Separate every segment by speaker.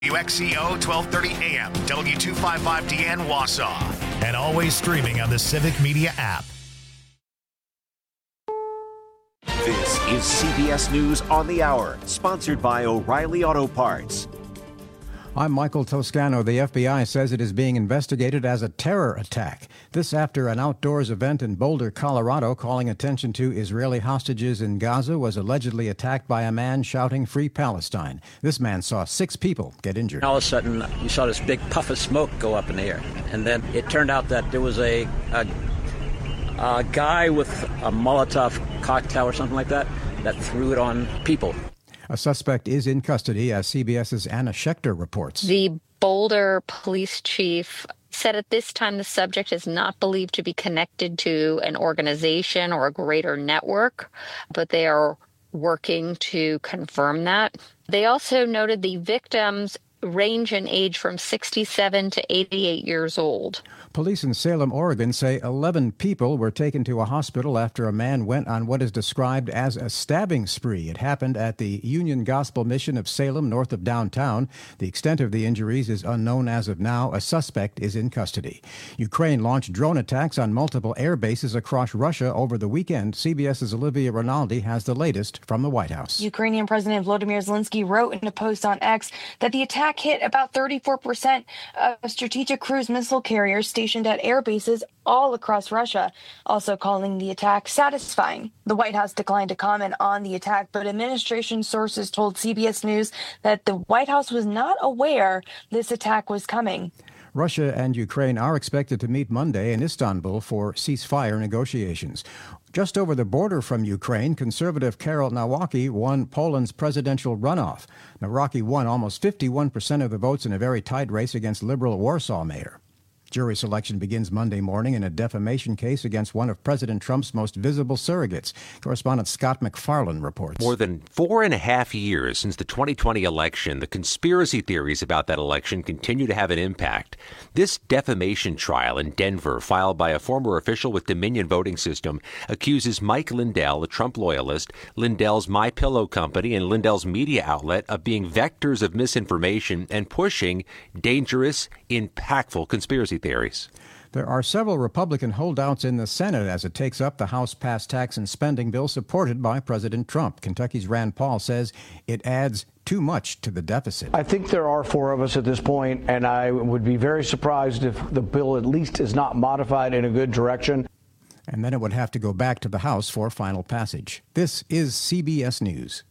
Speaker 1: WXCO 1230 AM, W255DN Wausau, and always streaming on the Civic Media app.
Speaker 2: This is CBS News on the Hour, sponsored by O'Reilly Auto Parts.
Speaker 3: I'm Michael Toscano. The FBI says it is being investigated as a terror attack. This after an outdoors event in Boulder, Colorado, calling attention to Israeli hostages in Gaza, was allegedly attacked by a man shouting "Free Palestine." This man saw 6 people get injured.
Speaker 4: All of a sudden, you saw this big puff of smoke go up in the air. And then it turned out that there was a guy with a Molotov cocktail or something like that threw it on people.
Speaker 3: A suspect is in custody, as CBS's Anna Schechter reports.
Speaker 5: The Boulder police chief said at this time the subject is not believed to be connected to an organization or a greater network, but they are working to confirm that. They also noted the victims range in age from 67 to 88 years old.
Speaker 3: Police in Salem, Oregon say 11 people were taken to a hospital after a man went on what is described as a stabbing spree. It happened at the Union Gospel Mission of Salem, north of downtown. The extent of the injuries is unknown as of now. A suspect is in custody. Ukraine launched drone attacks on multiple air bases across Russia over the weekend. CBS's Olivia Rinaldi has the latest from the White House.
Speaker 6: Ukrainian President Volodymyr Zelensky wrote in a post on X that the attack hit about 34% of strategic cruise missile carriers stationed at air bases all across Russia, also calling the attack satisfying. The White House declined to comment on the attack, but administration sources told CBS News that the White House was not aware this attack was coming.
Speaker 3: Russia and Ukraine are expected to meet Monday in Istanbul for ceasefire negotiations. Just over the border from Ukraine, conservative Karol Nawrocki won Poland's presidential runoff. Nawrocki won almost 51% of the votes in a very tight race against liberal Warsaw mayor. Jury selection begins Monday morning in a defamation case against one of President Trump's most visible surrogates. Correspondent Scott McFarlane reports.
Speaker 7: More than 4.5 years since the 2020 election, the conspiracy theories about that election continue to have an impact. This defamation trial in Denver, filed by a former official with Dominion Voting System, accuses Mike Lindell, a Trump loyalist, Lindell's MyPillow company, and Lindell's media outlet of being vectors of misinformation and pushing dangerous, impactful conspiracy theories.
Speaker 3: There are several Republican holdouts in the Senate as it takes up the House-passed tax and spending bill supported by President Trump. Kentucky's Rand Paul says it adds too much to the deficit.
Speaker 8: I think there are 4 of us at this point, and I would be very surprised if the bill at least is not modified in a good direction.
Speaker 3: And then it would have to go back to the House for final passage. This is CBS News.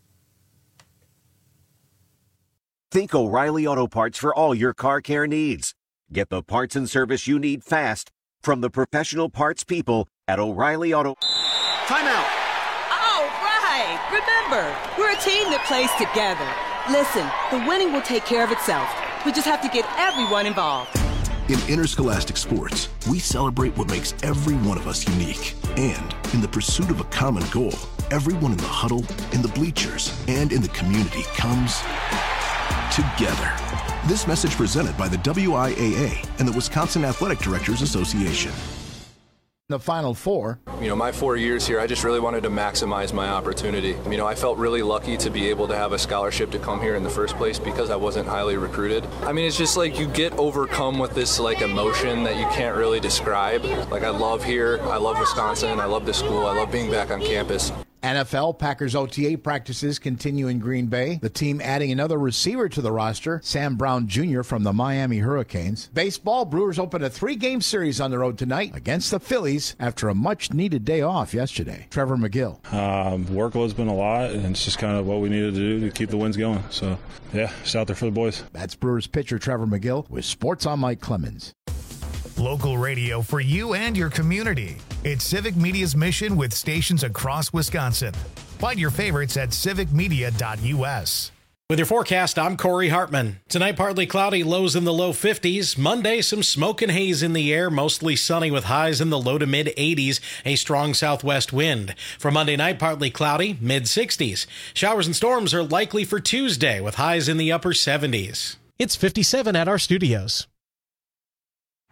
Speaker 2: Think O'Reilly Auto Parts for all your car care needs. Get the parts and service you need fast from the professional parts people at O'Reilly Auto.
Speaker 9: Time out.
Speaker 10: All right. Remember, we're a team that plays together. Listen, the winning will take care of itself. We just have to get everyone involved.
Speaker 11: In Interscholastic Sports, we celebrate what makes every one of us unique. And in the pursuit of a common goal, everyone in the huddle, in the bleachers, and in the community comes together. This message presented by the WIAA and the Wisconsin Athletic Directors Association.
Speaker 12: The Final Four.
Speaker 13: My 4 years here, I just really wanted to maximize my opportunity. I felt really lucky to be able to have a scholarship to come here in the first place because I wasn't highly recruited. It's just like you get overcome with this emotion that you can't really describe. I love here, I love Wisconsin, I love the school, I love being back on campus.
Speaker 12: NFL Packers OTA practices continue in Green Bay. The team adding another receiver to the roster, Sam Brown Jr. from the Miami Hurricanes. Baseball, Brewers opened a 3-game series on the road tonight against the Phillies after a much-needed day off yesterday. Trevor McGill.
Speaker 14: Workload's been a lot, and it's just kind of what we needed to do to keep the wins going. So, yeah, just out there for the boys.
Speaker 12: That's Brewers pitcher Trevor McGill with Sports on Mike Clemens.
Speaker 1: Local radio for you and your community. It's Civic Media's mission with stations across Wisconsin. Find your favorites at civicmedia.us.
Speaker 15: With your forecast, I'm Corey Hartman. Tonight, partly cloudy, lows in the low 50s. Monday, some smoke and haze in the air, mostly sunny with highs in the low to mid 80s, a strong southwest wind. For Monday night, partly cloudy, mid 60s. Showers and storms are likely for Tuesday with highs in the upper 70s.
Speaker 16: It's 57 at our studios.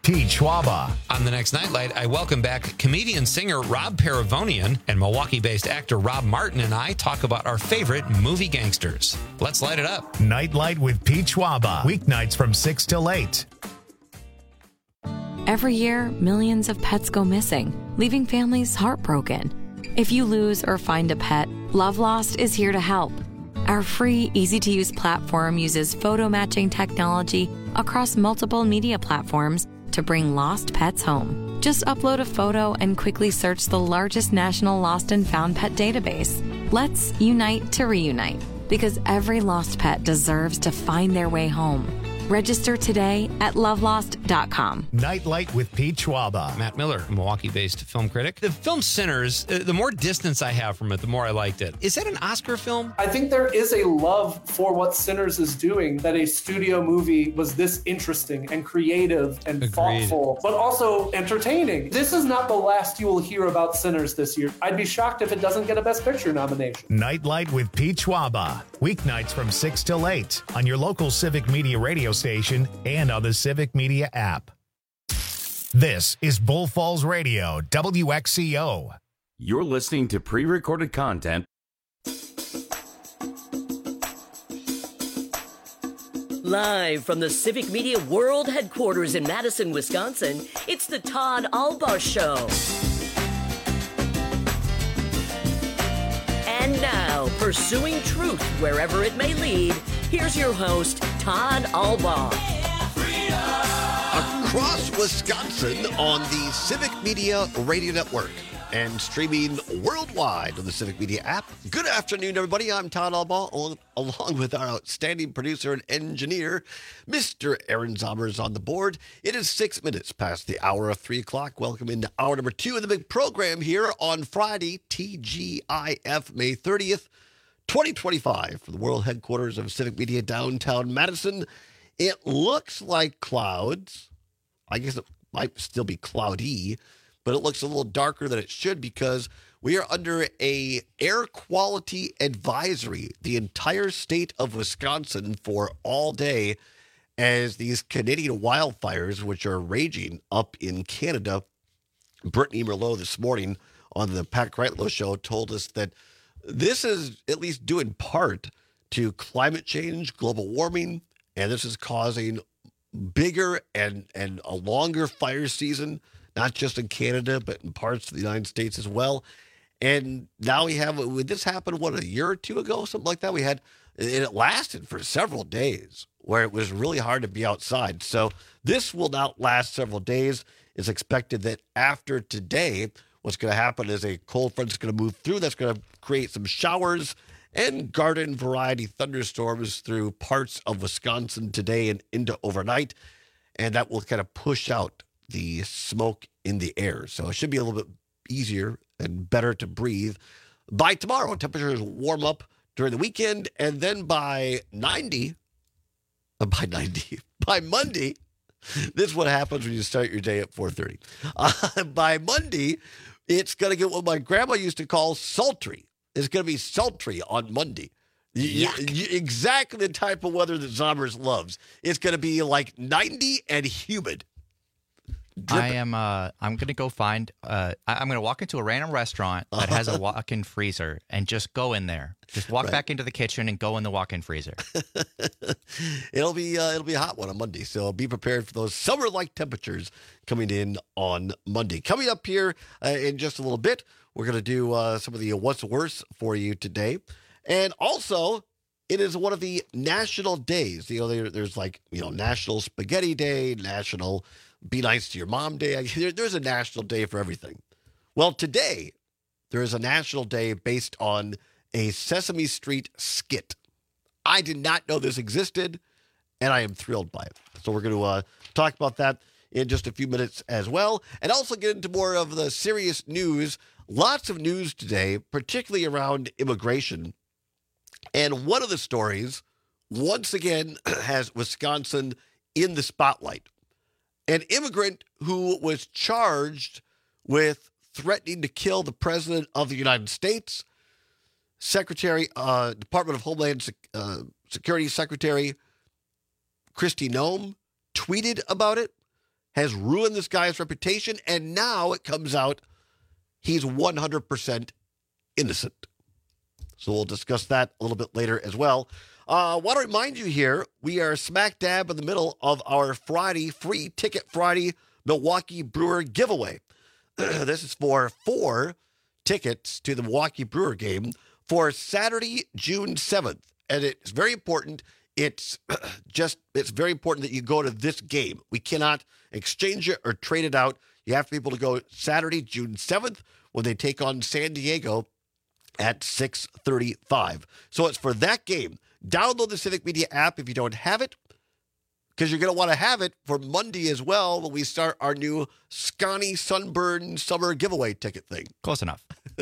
Speaker 1: Pete Schwaba.
Speaker 9: On the next Nightlight, I welcome back comedian-singer Rob Paravonian, and Milwaukee-based actor Rob Martin and I talk about our favorite movie gangsters. Let's light it up.
Speaker 1: Nightlight with Pete Schwaba. Weeknights from 6 till 8.
Speaker 16: Every year, millions of pets go missing, leaving families heartbroken. If you lose or find a pet, Love Lost is here to help. Our free, easy-to-use platform uses photo matching technology across multiple media platforms to bring lost pets home. Just upload a photo and quickly search the largest national lost and found pet database. Let's unite to reunite, because every lost pet deserves to find their way home. Register today at lovelost.com.
Speaker 1: Nightlight with Pete Schwaba.
Speaker 9: Matt Miller, Milwaukee-based film critic. The film Sinners, the more distance I have from it, the more I liked it. Is that an Oscar film?
Speaker 17: I think there is a love for what Sinners is doing, that a studio movie was this interesting and creative and thoughtful, but also entertaining. This is not the last you will hear about Sinners this year. I'd be shocked if it doesn't get a Best Picture nomination.
Speaker 1: Nightlight with Pete Schwaba. Weeknights from 6 till 8 on your local Civic Media radio station and on the Civic Media app. This is Bull Falls Radio, WXCO.
Speaker 18: You're listening to pre-recorded content.
Speaker 19: Live from the Civic Media World Headquarters in Madison, Wisconsin, it's the Todd Albaugh Show. And now, pursuing truth wherever it may lead, here's your host, Todd Albaugh.
Speaker 20: Across Wisconsin on the Civic Media Radio Network and streaming worldwide on the Civic Media app. Good afternoon, everybody. I'm Todd Albaugh, along with our outstanding producer and engineer, Mr. Aaron Zommers on the board. It is 6 minutes past the hour of 3 o'clock. Welcome into hour number 2 of the big program here on Friday, TGIF, May 30th, 2025, from the world headquarters of Civic Media downtown Madison. It looks like clouds. I guess it might still be cloudy, but it looks a little darker than it should because we are under a air quality advisory, the entire state of Wisconsin, for all day, as these Canadian wildfires, which are raging up in Canada. Brittany Merlot this morning on the Pat Kreitlow show told us that this is at least due in part to climate change, global warming, and this is causing bigger and a longer fire season, not just in Canada, but in parts of the United States as well. And now we have, would this happen, a year or two ago, something like that? It lasted for several days where it was really hard to be outside. So this will not last several days. It's expected that after today, what's going to happen is a cold front is going to move through. That's going to create some showers and garden variety thunderstorms through parts of Wisconsin today and into overnight. And that will kind of push out the smoke in the air. So it should be a little bit easier and better to breathe. By tomorrow, temperatures warm up during the weekend. And then by Monday, this is what happens when you start your day at 4:30. By Monday, it's going to get what my grandma used to call sultry. It's going to be sultry on Monday. Exactly the type of weather that Zommers loves. It's going to be like 90 and humid.
Speaker 21: I'm going to go find, I'm going to walk into a random restaurant that has a walk-in freezer and just go in there. Just walk back into the kitchen and go in the walk-in freezer.
Speaker 20: It'll be a hot one on Monday, so be prepared for those summer-like temperatures coming in on Monday. Coming up here in just a little bit, we're going to do some of the what's worse for you today. And also, it is one of the national days. There's National Spaghetti Day, National Be Nice to Your Mom Day. There's a national day for everything. Well, today, there is a national day based on a Sesame Street skit. I did not know this existed, and I am thrilled by it. So we're going to talk about that in just a few minutes as well, and also get into more of the serious news. Lots of news today, particularly around immigration. And one of the stories, once again, has Wisconsin in the spotlight. An immigrant who was charged with threatening to kill the President of the United States, Department of Homeland Security Secretary Kristi Noem tweeted about it, has ruined this guy's reputation, and now it comes out he's 100% innocent. So we'll discuss that a little bit later as well. Want to remind you here, we are smack dab in the middle of our Friday, Free Ticket Friday Milwaukee Brewer giveaway. This is for 4 tickets to the Milwaukee Brewer game for Saturday, June 7th. And it's very important. It's very important that you go to this game. We cannot exchange it or trade it out. You have to be able to go Saturday, June 7th, when they take on San Diego at 6:35. So it's for that game. Download the Civic Media app if you don't have it, because you're going to want to have it for Monday as well when we start our new Scotty Sunburn Summer giveaway ticket thing.
Speaker 21: Close enough.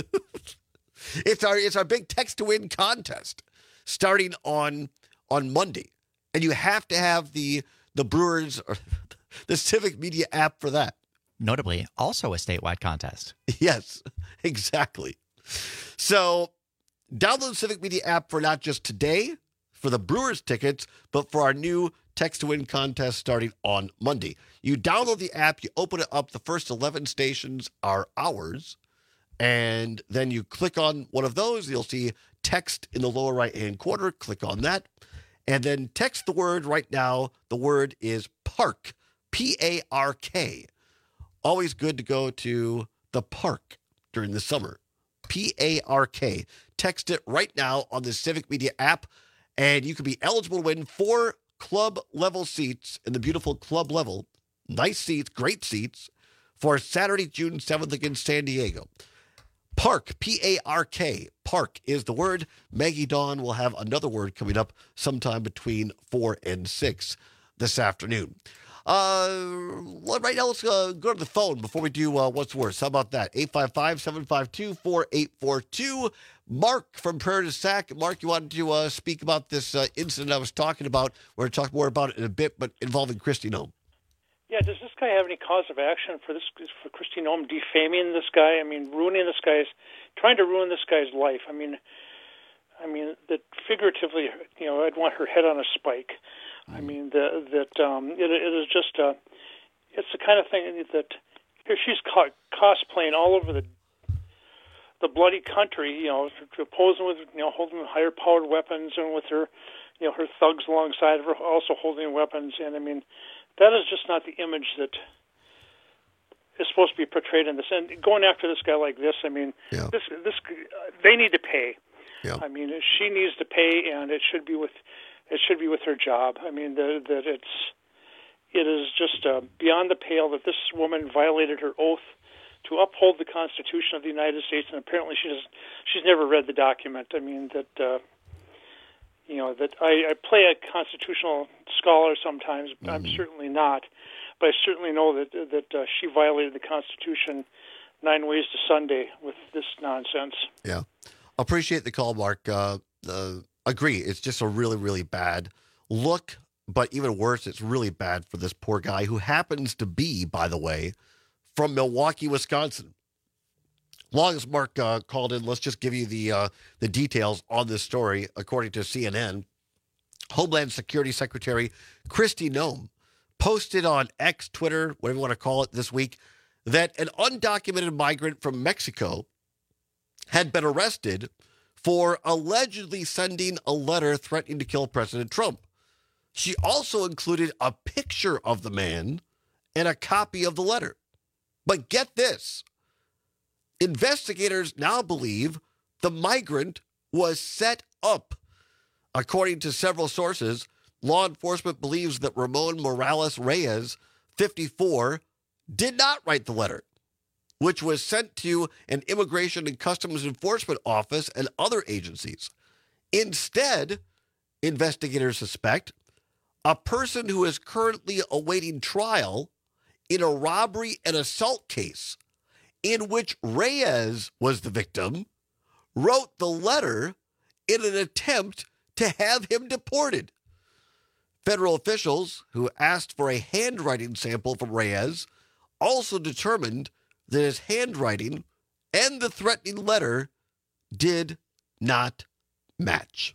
Speaker 20: It's our big text to win contest starting on Monday. And you have to have the Brewers or the Civic Media app for that.
Speaker 21: Notably, also a statewide contest.
Speaker 20: Yes, exactly. So download the Civic Media app for not just today, for the Brewers tickets, but for our new text to win contest starting on Monday. You download the app, you open it up, the first 11 stations are ours, and then you click on one of those, you'll see text in the lower right-hand corner, click on that, and then text the word right now. The word is park, P-A-R-K. Always good to go to the park during the summer. P-A-R-K. Text it right now on the Civic Media app, and you could be eligible to win 4 club-level seats in the beautiful club level. Nice seats, great seats, for Saturday, June 7th against San Diego. Park, P-A-R-K. Park is the word. Maggie Dawn will have another word coming up sometime between 4 and 6 this afternoon. Right now, let's go to the phone before we do What's Worse. How about that? 855-752-4842. Mark from Prairie du Sac. Mark, you wanted to speak about this incident I was talking about. We're going to talk more about it in a bit, but involving Kristi Noem.
Speaker 4: Yeah, does this guy have any cause of action for Kristi Noem defaming this guy? I mean, trying to ruin this guy's life. I mean, that figuratively, I'd want her head on a spike. I mean, it is just it's the kind of thing that here she's cosplaying all over the bloody country, posing with, holding higher powered weapons, and with her, her thugs alongside of her also holding weapons. And I mean, that is just not the image that is supposed to be portrayed in this. And going after this guy like this, I mean, this they need to pay. Yeah. I mean, she needs to pay, and it should be with her job. I mean, it is just beyond the pale that this woman violated her oath to uphold the Constitution of the United States, and apparently she's never read the document. I mean, that I play a constitutional scholar sometimes. Mm-hmm. I'm certainly not, but I certainly know that she violated the Constitution 9 ways to Sunday with this nonsense.
Speaker 20: Yeah. Appreciate the call, Mark. Agree. It's just a really, really bad look, but even worse, it's really bad for this poor guy who happens to be, by the way, from Milwaukee, Wisconsin. Long as Mark called in, let's just give you the details on this story. According to CNN, Homeland Security Secretary Kristi Noem posted on X, Twitter, whatever you want to call it, this week, that an undocumented migrant from Mexico had been arrested for allegedly sending a letter threatening to kill President Trump. She also included a picture of the man and a copy of the letter. But get this. Investigators now believe the migrant was set up. According to several sources, law enforcement believes that Ramon Morales Reyes, 54, did not write the letter, which was sent to an Immigration and Customs Enforcement office and other agencies. Instead, investigators suspect a person who is currently awaiting trial in a robbery and assault case in which Reyes was the victim, wrote the letter in an attempt to have him deported. Federal officials who asked for a handwriting sample from Reyes also determined that his handwriting and the threatening letter did not match.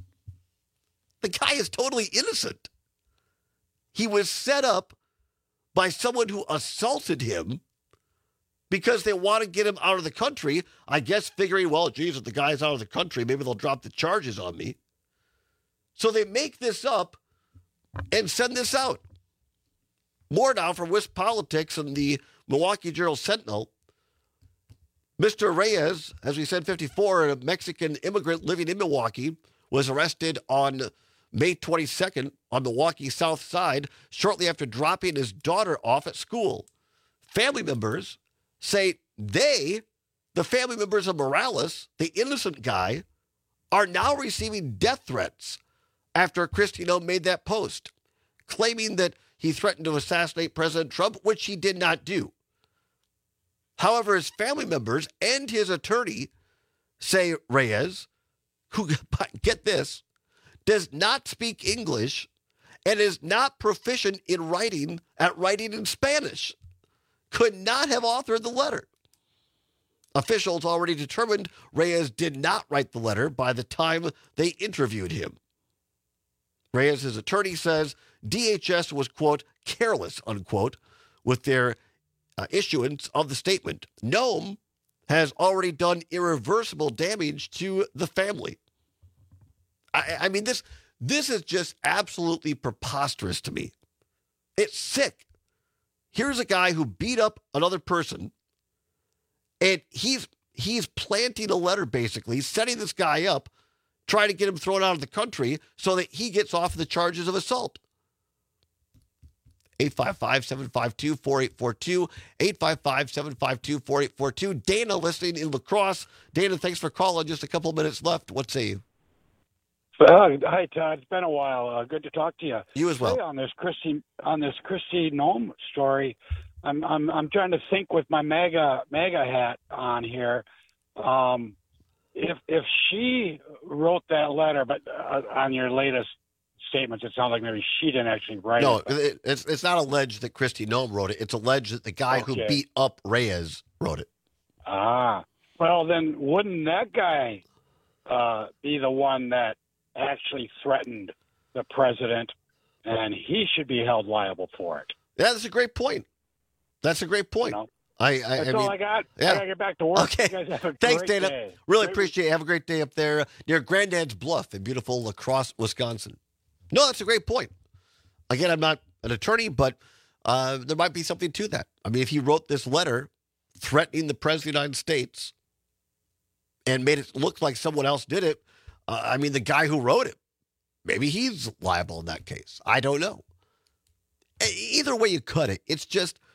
Speaker 20: The guy is totally innocent. He was set up by someone who assaulted him because they want to get him out of the country, I guess figuring, well, geez, if the guy's out of the country, maybe they'll drop the charges on me. So they make this up and send this out. More now from Wisp Politics and the Milwaukee Journal-Sentinel. Mr. Reyes, as we said, 54, a Mexican immigrant living in Milwaukee, was arrested on May 22nd on Milwaukee's South Side shortly after dropping his daughter off at school. Family members say the family members of Morales, the innocent guy, are now receiving death threats after Kristi Noem made that post, claiming that he threatened to assassinate President Trump, which he did not do. However, his family members and his attorney say Reyes, who, get this, does not speak English and is not proficient in writing in Spanish, could not have authored the letter. Officials already determined Reyes did not write the letter by the time they interviewed him. Reyes' attorney says DHS was, quote, careless, unquote, with their issuance of the statement. Noem has already done irreversible damage to the family. I mean, this is just absolutely preposterous to me. It's sick. Here's a guy who beat up another person, and he's planting a letter, basically, setting this guy up, trying to get him thrown out of the country so that he gets off the charges of assault. 855-752-4842, 855-752-4842. Dana listening in La Crosse. Dana, thanks for calling. Just a couple minutes left. What say you?
Speaker 5: Hi, Todd. It's been a while. Good to talk to you.
Speaker 20: You as well.
Speaker 5: Hey, on this Kristi Noem story, I'm trying to think with my MAGA hat on here. If she wrote that letter, but on your latest statements, it sounds like maybe she didn't actually write it.
Speaker 20: No, it's not alleged that Kristi Noem wrote it. It's alleged that the guy who beat up Reyes wrote it.
Speaker 5: Well, then wouldn't that guy be the one that actually threatened the president, and he should be held liable for it?
Speaker 20: Yeah, that's a great point. That's a great point.
Speaker 5: You know?
Speaker 20: That's
Speaker 5: all I got.
Speaker 20: Yeah.
Speaker 5: I got to get back to work.
Speaker 20: Okay.
Speaker 5: You guys have a
Speaker 20: Thanks,
Speaker 5: great
Speaker 20: Dana.
Speaker 5: day.
Speaker 20: Really appreciate it. Have a great day up there near Granddad's Bluff in beautiful La Crosse, Wisconsin. No, that's a great point. Again, I'm not an attorney, but there might be something to that. I mean, if he wrote this letter threatening the president of the United States and made it look like someone else did it, I mean, the guy who wrote it, maybe he's liable in that case. I don't know. Either way you cut it, it's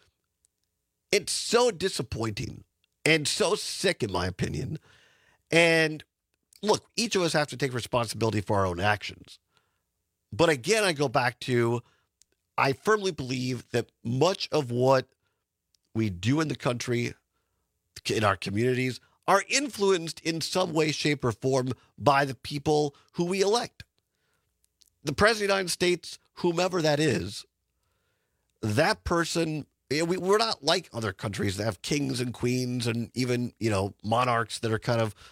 Speaker 20: so disappointing and so sick, in my opinion. And look, each of us have to take responsibility for our own actions. But again, I go back to, I firmly believe that much of what we do in the country, in our communities, are influenced in some way, shape, or form by the people who we elect. The President of the United States, whomever that is, that person, we're not like other countries that have kings and queens and even, monarchs that are kind of,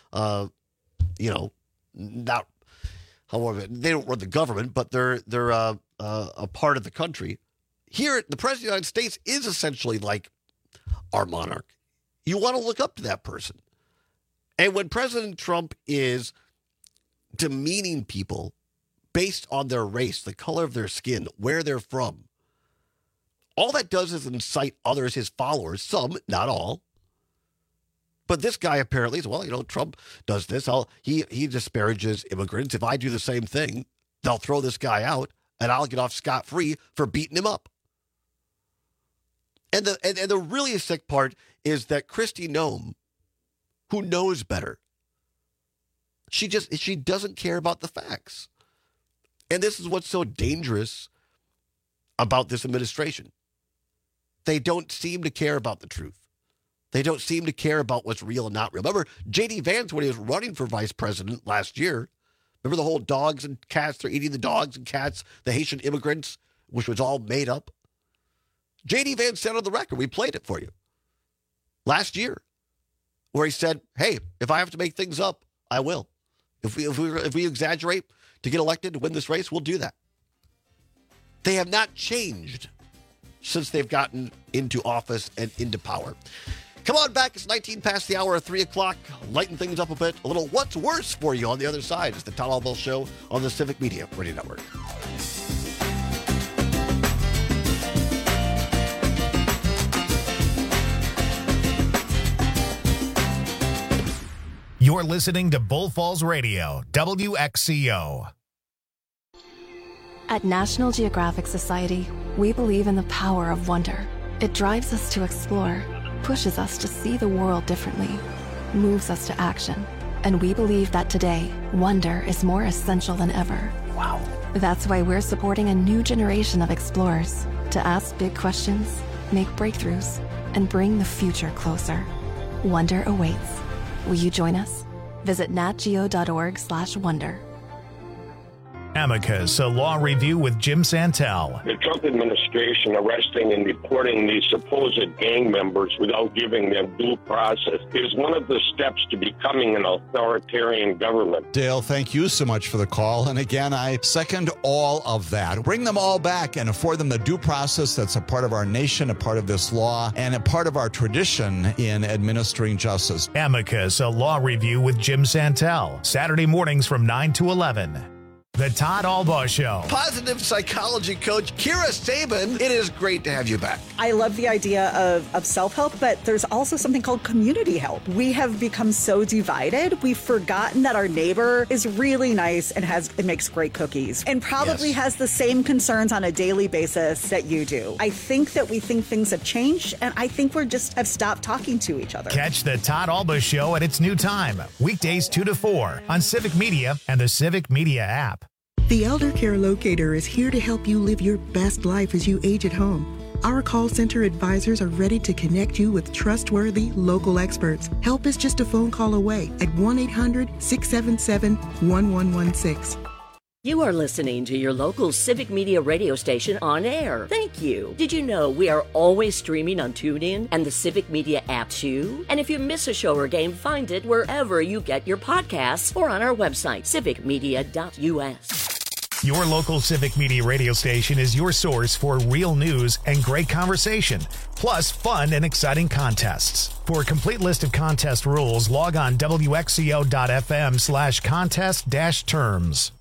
Speaker 20: not, however, they don't run the government, but they're a part of the country. Here, the President of the United States is essentially like our monarch. You want to look up to that person. And when President Trump is demeaning people based on their race, the color of their skin, where they're from, all that does is incite others, his followers, some, not all. But this guy apparently is, Trump does this. He disparages immigrants. If I do the same thing, they'll throw this guy out, and I'll get off scot-free for beating him up. And the really sick part is that Kristi Noem, who knows better, she doesn't care about the facts. And this is what's so dangerous about this administration. They don't seem to care about the truth. They don't seem to care about what's real and not real. Remember, J.D. Vance, when he was running for vice president last year, remember the whole dogs and cats, they're eating the dogs and cats, the Haitian immigrants, which was all made up? J.D. Vance said on the record, we played it for you, last year, where he said, hey, if I have to make things up, I will. If we exaggerate to get elected to win this race, we'll do that. They have not changed since they've gotten into office and into power. Come on back. It's 19 past the hour of 3 o'clock. Lighten things up a bit. A little what's worse for you on the other side. It's the Todd Albaugh Show on the Civic Media Radio Network.
Speaker 1: You're listening to Bull Falls Radio, WXCO.
Speaker 6: At National Geographic Society, we believe in the power of wonder. It drives us to explore, pushes us to see the world differently, moves us to action. And we believe that today, wonder is more essential than ever.
Speaker 20: Wow.
Speaker 6: That's why we're supporting a new generation of explorers to ask big questions, make breakthroughs, and bring the future closer. Wonder awaits. Will you join us? Visit natgeo.org/wonder.
Speaker 1: Amicus, a law review with Jim Santel.
Speaker 22: The Trump administration arresting and deporting these supposed gang members without giving them due process is one of the steps to becoming an authoritarian government.
Speaker 23: Dale, thank you so much for the call. And again, I second all of that. Bring them all back and afford them the due process that's a part of our nation, a part of this law, and a part of our tradition in administering justice.
Speaker 1: Amicus, a law review with Jim Santel. Saturday mornings from 9 to 11. The Todd Albaugh Show.
Speaker 20: Positive psychology coach Kira Sabin, it is great to have you back.
Speaker 24: I love the idea of self-help, but there's also something called community help. We have become so divided, we've forgotten that our neighbor is really nice and makes great cookies and probably has the same concerns on a daily basis that you do. I think that we think things have changed, and I think we just have stopped talking to each other.
Speaker 1: Catch the Todd Albaugh Show at its new time, weekdays 2 to 4 on Civic Media and the Civic Media app.
Speaker 25: The Elder Care Locator is here to help you live your best life as you age at home. Our call center advisors are ready to connect you with trustworthy local experts. Help is just a phone call away at 1-800-677-1116.
Speaker 19: You are listening to your local Civic Media radio station on air. Thank you. Did you know we are always streaming on TuneIn and the Civic Media app too? And if you miss a show or game, find it wherever you get your podcasts or on our website, civicmedia.us.
Speaker 1: Your local Civic Media radio station is your source for real news and great conversation, plus fun and exciting contests. For a complete list of contest rules, log on wxco.fm/contest-terms.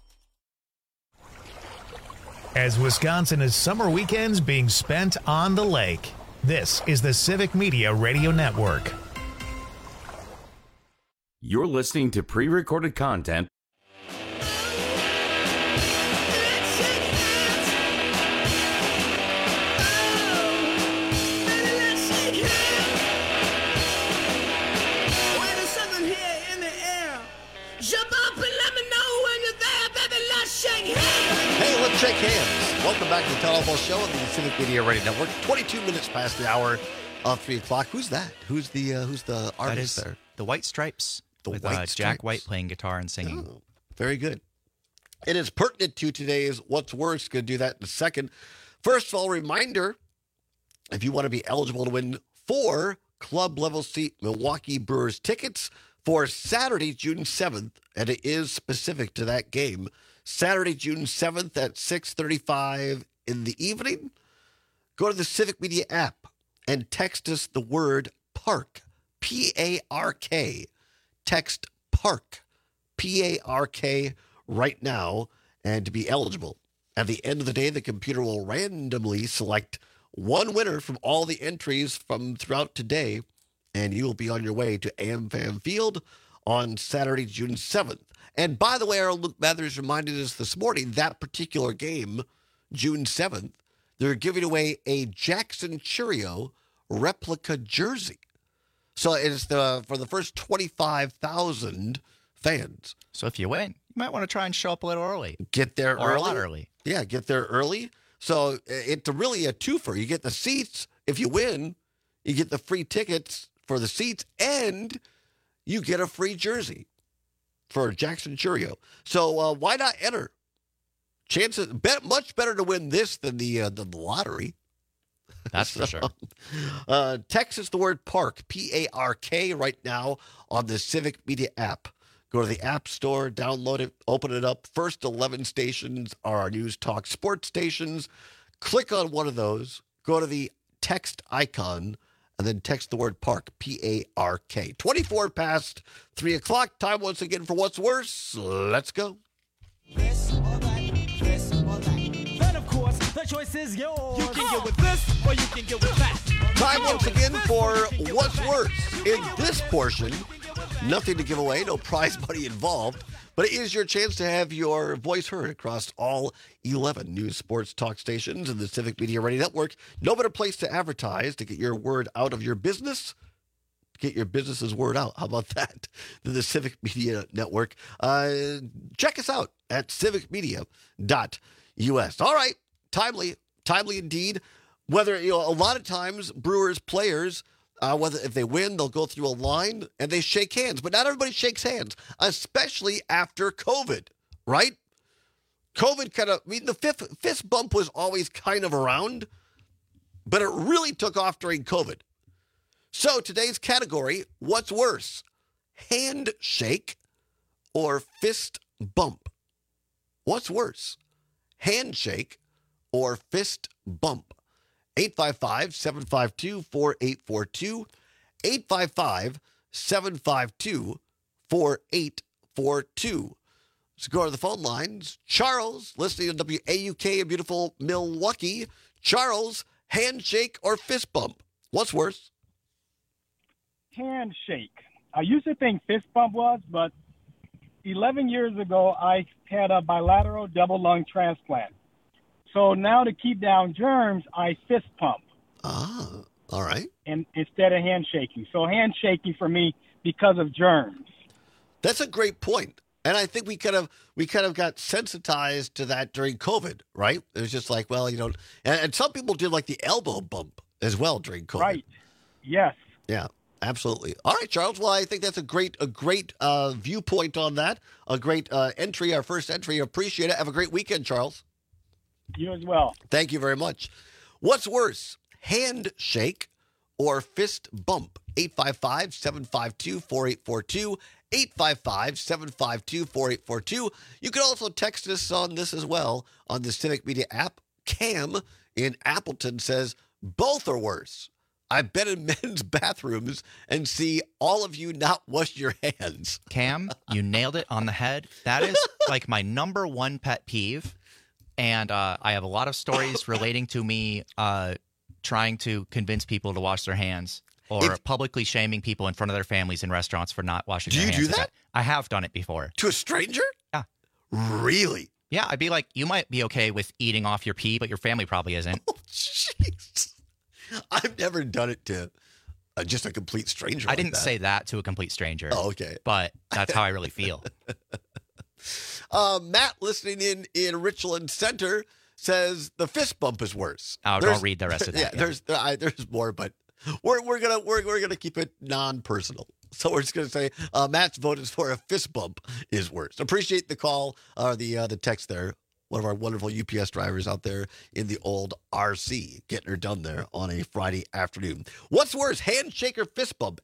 Speaker 1: As Wisconsin is summer weekends being spent on the lake, this is the Civic Media Radio Network.
Speaker 18: You're listening to pre-recorded content.
Speaker 20: Shake hands. Welcome back to the Todd Albaugh Show on the Civic Media Radio Network. 22 minutes past the hour of 3 o'clock. Who's that? Who's the artist there?
Speaker 21: The White Stripes.
Speaker 20: With
Speaker 21: Jack White playing guitar and singing.
Speaker 20: Oh, very good. It is pertinent to today's What's Worse. Going to do that in a second. First of all, reminder, if you want to be eligible to win 4 club-level seat Milwaukee Brewers tickets for Saturday, June 7th, and it is specific to that game, Saturday, June 7th at 6:35 in the evening. Go to the Civic Media app and text us the word PARK, P-A-R-K. Text PARK, P-A-R-K, right now, and to be eligible. At the end of the day, the computer will randomly select one winner from all the entries from throughout today, and you will be on your way to AmFam Field on Saturday, June 7th. And by the way, our Luke Mathers reminded us this morning, that particular game, June 7th, they're giving away a Jackson Cheerio replica jersey. So it's for the first 25,000 fans.
Speaker 21: So if you win, you might want to try and show up a little early.
Speaker 20: Get there
Speaker 21: or
Speaker 20: early.
Speaker 21: a lot early.
Speaker 20: Yeah, get there early. So it's really a twofer. You get the seats. If you win, you get the free tickets for the seats, and you get a free jersey for Jackson Cheerio. So why not enter? Chances much better to win this than the lottery.
Speaker 21: That's for sure.
Speaker 20: Text us the word PARK, P-A-R-K, right now on the Civic Media app. Go to the App Store, download it, open it up. First 11 stations are our News Talk Sports stations. Click on one of those. go to the text icon and then text the word park, P-A-R-K. 24 past 3 o'clock. Time once again for What's Worse. Let's go.
Speaker 2: This or that, this or that. Then, of course, the choice is yours. You can get with this or you can get with that.
Speaker 20: Time once again for What's Worse. In this portion, nothing to give away, no prize money involved, but it is your chance to have your voice heard across all 11 news, sports, talk stations in the Civic Media Radio Network. No better place to advertise, to get your word out of your business, get your business's word out. How about that? The Civic Media Network. Check us out at civicmedia.us. All right. Timely indeed. Whether, a lot of times Brewers players, whether if they win, they'll go through a line and they shake hands. But not everybody shakes hands, especially after COVID, right? COVID the fist bump was always kind of around, but it really took off during COVID. So today's category, what's worse, handshake or fist bump? What's worse, handshake or fist bump? 855-752-4842, 855-752-4842. Let's go to the phone lines. Charles, listening to WAUK in beautiful Milwaukee. Charles, handshake or fist bump? What's worse?
Speaker 3: Handshake. I used to think fist bump was, but 11 years ago, I had a bilateral double lung transplant. So now to keep down germs, I fist pump.
Speaker 20: Ah, all right.
Speaker 3: And instead of handshaking. So handshaking for me because of germs.
Speaker 20: That's a great point. And I think we kind of got sensitized to that during COVID, right? It was just like, well, and some people did like the elbow bump as well during COVID.
Speaker 3: Right. Yes.
Speaker 20: Yeah, absolutely. All right, Charles. Well, I think that's a great viewpoint on that. A great entry, our first entry. Appreciate it. Have a great weekend, Charles.
Speaker 3: You as well.
Speaker 20: Thank you very much. What's worse, handshake or fist bump? 855-752-4842, 855-752-4842. You can also text us on this as well on the Civic Media app. Cam in Appleton says, both are worse. I've been in men's bathrooms and see all of you not wash your hands.
Speaker 21: Cam, you nailed it on the head. That is like my number one pet peeve. And I have a lot of stories relating to me trying to convince people to wash their hands or publicly shaming people in front of their families in restaurants for not washing their hands.
Speaker 20: Do you do that?
Speaker 21: I have done it before.
Speaker 20: To a stranger?
Speaker 21: Yeah.
Speaker 20: Really?
Speaker 21: Yeah, I'd be like, you might be okay with eating off your pee, but your family probably isn't.
Speaker 20: Oh, jeez. I've never done it to just a complete stranger.
Speaker 21: I didn't say that to a complete stranger.
Speaker 20: Oh, okay.
Speaker 21: But that's how I really feel.
Speaker 20: Matt, listening in Richland Center, says the fist bump is worse.
Speaker 21: Oh, don't read the rest of that.
Speaker 20: Yeah, there's more, but we're gonna keep it non-personal. So we're just gonna say Matt's vote is for a fist bump is worse. Appreciate the call or the text there. One of our wonderful UPS drivers out there in the old RC getting her done there on a Friday afternoon. What's worse, handshake or fist bump?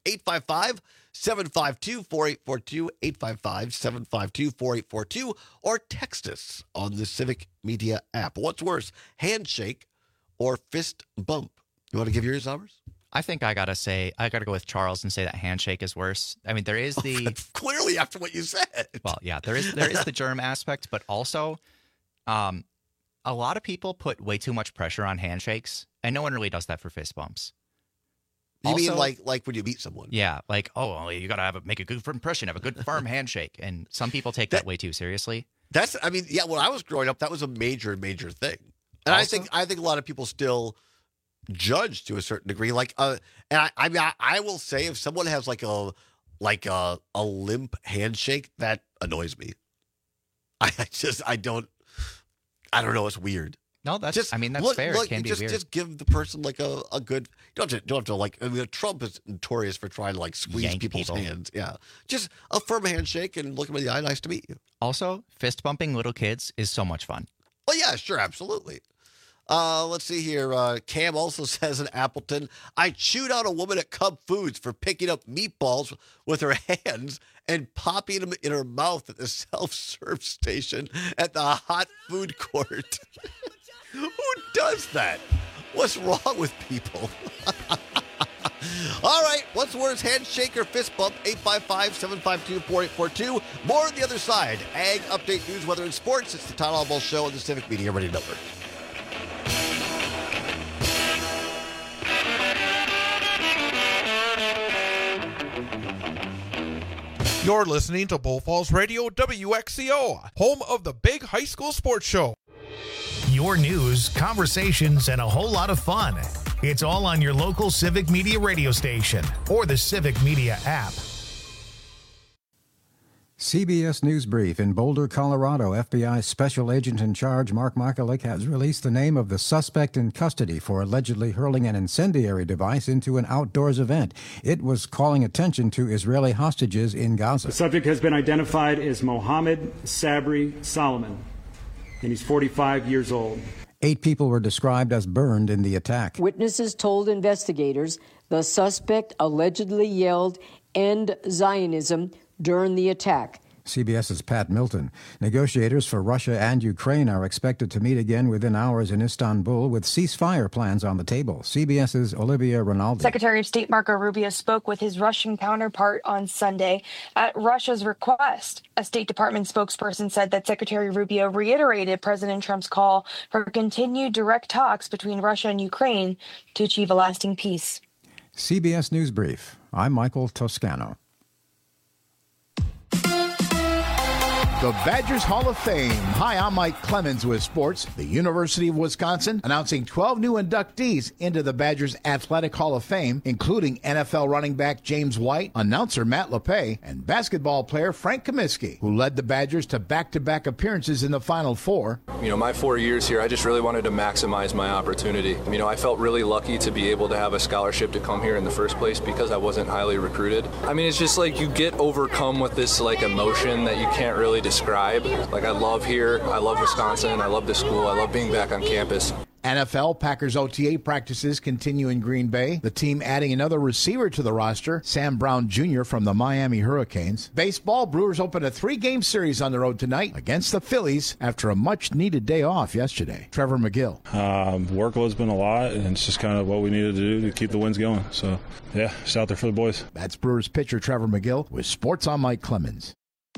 Speaker 20: 855-752-4842, 855-752-4842, or text us on the Civic Media app. What's worse, handshake or fist bump? You want to give yours, Albers?
Speaker 21: I think I gotta go with Charles and say that handshake is worse. I mean, there is the
Speaker 20: clearly after what you said.
Speaker 21: Well, yeah, there is the germ aspect, but also a lot of people put way too much pressure on handshakes, and no one really does that for fist bumps.
Speaker 20: You mean like when you meet someone?
Speaker 21: Yeah, like, oh, you got to make a good impression, have a good firm handshake. And some people take that way too seriously.
Speaker 20: When I was growing up, that was a major, major thing. And also, I think a lot of people still judge to a certain degree. Like, and I will say if someone has like a limp handshake, that annoys me. I don't know. It's weird.
Speaker 21: No, that's fair. It can be weird.
Speaker 20: Just give the person like a good. You don't have to like. I mean, Trump is notorious for trying to like squeeze people's hands. Yeah, just a firm handshake and look them in the eye. Nice to meet you.
Speaker 21: Also, fist bumping little kids is so much fun.
Speaker 20: Oh yeah, sure, absolutely. Let's see here. Cam also says in Appleton, I chewed out a woman at Cub Foods for picking up meatballs with her hands and popping them in her mouth at the self-serve station at the hot food court. Who does that? What's wrong with people? All right, what's the worst handshake or fist bump? 855-752-4842. More on the other side. Ag, update, news, weather, and sports. It's the Todd Albaugh Show on the Civic Media Radio Network.
Speaker 7: You're listening to Bull Falls Radio WXCO, home of the big high school sports show.
Speaker 1: Your news, conversations, and a whole lot of fun. It's all on your local Civic Media radio station or the Civic Media app.
Speaker 8: CBS News Brief. In Boulder, Colorado, FBI Special Agent in Charge Mark Markulik has released the name of the suspect in custody for allegedly hurling an incendiary device into an outdoors event. It was calling attention to Israeli hostages in Gaza.
Speaker 10: The subject has been identified as Mohammed Sabri Solomon, and he's 45 years old.
Speaker 8: 8 people were described as burned in the attack.
Speaker 11: Witnesses told investigators the suspect allegedly yelled, "End Zionism," during the attack.
Speaker 8: CBS's Pat Milton. Negotiators for Russia and Ukraine are expected to meet again within hours in Istanbul with ceasefire plans on the table. CBS's Olivia Rinaldi.
Speaker 13: Secretary of State Marco Rubio spoke with his Russian counterpart on Sunday at Russia's request. A State Department spokesperson said that Secretary Rubio reiterated President Trump's call for continued direct talks between Russia and Ukraine to achieve a lasting peace.
Speaker 8: CBS News Brief. I'm Michael Toscano.
Speaker 12: The Badgers Hall of Fame. Hi, I'm Mike Clemens with sports. The University of Wisconsin announcing 12 new inductees into the Badgers Athletic Hall of Fame, including NFL running back James White, announcer Matt LePay, and basketball player Frank Kaminsky, who led the Badgers to back-to-back appearances in the Final Four.
Speaker 26: My 4 years here, I just really wanted to maximize my opportunity. I felt really lucky to be able to have a scholarship to come here in the first place because I wasn't highly recruited. It's just like you get overcome with this emotion that you can't really describe. I love here, I love Wisconsin, I love the school, I love being back on campus.
Speaker 12: NFL Packers OTA practices continue in Green Bay. The team adding another receiver to the roster, Sam Brown Jr. from the Miami Hurricanes. Baseball, Brewers open a 3-game series on the road tonight against the Phillies after a much-needed day off yesterday. Trevor McGill.
Speaker 14: Workload's been a lot, and it's just kind of what we needed to do to keep the wins going. So, yeah, just out there for the boys.
Speaker 12: That's Brewers pitcher Trevor McGill with Sports on Mike Clemens.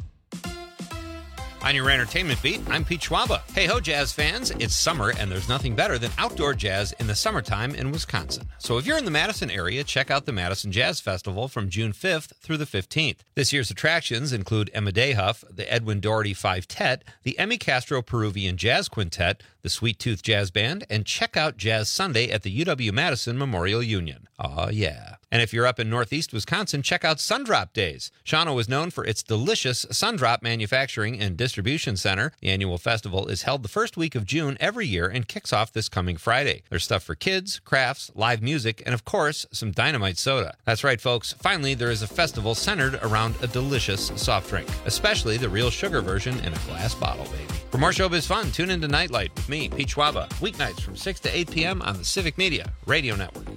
Speaker 9: On your entertainment beat, I'm Pete Schwaba. Hey-ho, Jazz fans. It's summer, and there's nothing better than outdoor jazz in the summertime in Wisconsin. So if you're in the Madison area, check out the Madison Jazz Festival from June 5th through the 15th. This year's attractions include Emma Dayhuff, the Edwin Doherty Five-Tet, the Emmy Castro Peruvian Jazz Quintet, the Sweet Tooth Jazz Band, and check out Jazz Sunday at the UW-Madison Memorial Union. Aw, yeah. And if you're up in northeast Wisconsin, check out Sundrop Days. Shawano is known for its delicious Sundrop manufacturing and distribution center. The annual festival is held the first week of June every year and kicks off this coming Friday. There's stuff for kids, crafts, live music, and of course, some dynamite soda. That's right, folks. Finally, there is a festival centered around a delicious soft drink, especially the real sugar version in a glass bottle, baby. For more showbiz fun, tune into Nightlight with me, Pete Schwaba, weeknights from 6 to 8 p.m. on the Civic Media Radio Network.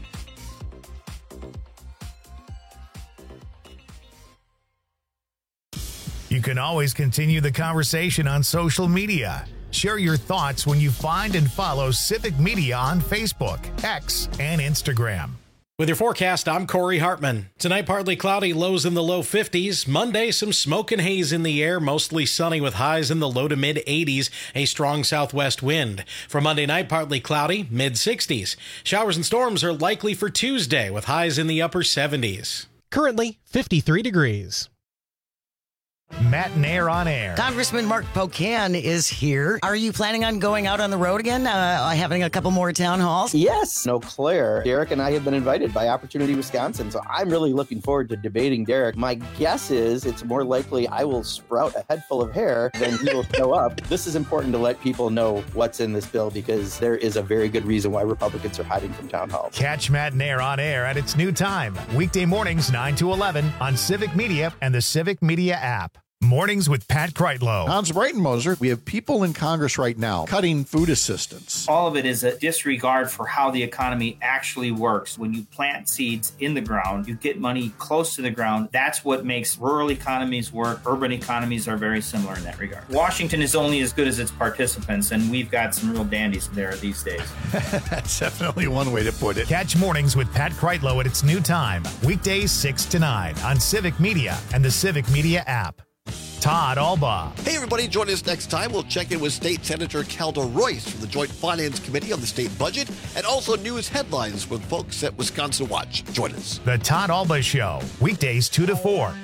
Speaker 1: You can always continue the conversation on social media. Share your thoughts when you find and follow Civic Media on Facebook, X, and Instagram.
Speaker 15: With your forecast, I'm Corey Hartman. Tonight, partly cloudy, lows in the low 50s. Monday, some smoke and haze in the air, mostly sunny with highs in the low to mid 80s, a strong southwest wind. For Monday night, partly cloudy, mid 60s. Showers and storms are likely for Tuesday with highs in the upper 70s.
Speaker 27: Currently, 53 degrees.
Speaker 1: Matt Nair on air.
Speaker 28: Congressman Mark Pocan is here. Are you planning on going out on the road again, having a couple more town halls?
Speaker 29: Yes. Eau Claire. Derek and I have been invited by Opportunity Wisconsin, so I'm really looking forward to debating Derek. My guess is it's more likely I will sprout a head full of hair than he will show up. This is important to let people know what's in this bill because there is a very good reason why Republicans are hiding from town halls.
Speaker 1: Catch Matt Nair on air at its new time, weekday mornings 9 to 11 on Civic Media and the Civic Media app. Mornings with Pat Kreitlow.
Speaker 4: Hans Breitenmoser, we have people in Congress right now cutting food assistance.
Speaker 5: All of it is a disregard for how the economy actually works. When you plant seeds in the ground, you get money close to the ground. That's what makes rural economies work. Urban economies are very similar in that regard. Washington is only as good as its participants, and we've got some real dandies there these days.
Speaker 4: That's definitely one way to put it.
Speaker 1: Catch Mornings with Pat Kreitlow at its new time, weekdays 6 to 9 on Civic Media and the Civic Media app. Todd Albaugh.
Speaker 20: Hey, everybody, join us next time. We'll check in with State Senator Calda Royce from the Joint Finance Committee on the state budget and also news headlines with folks at Wisconsin Watch. Join us.
Speaker 1: The Todd Albaugh Show, weekdays 2 to 4.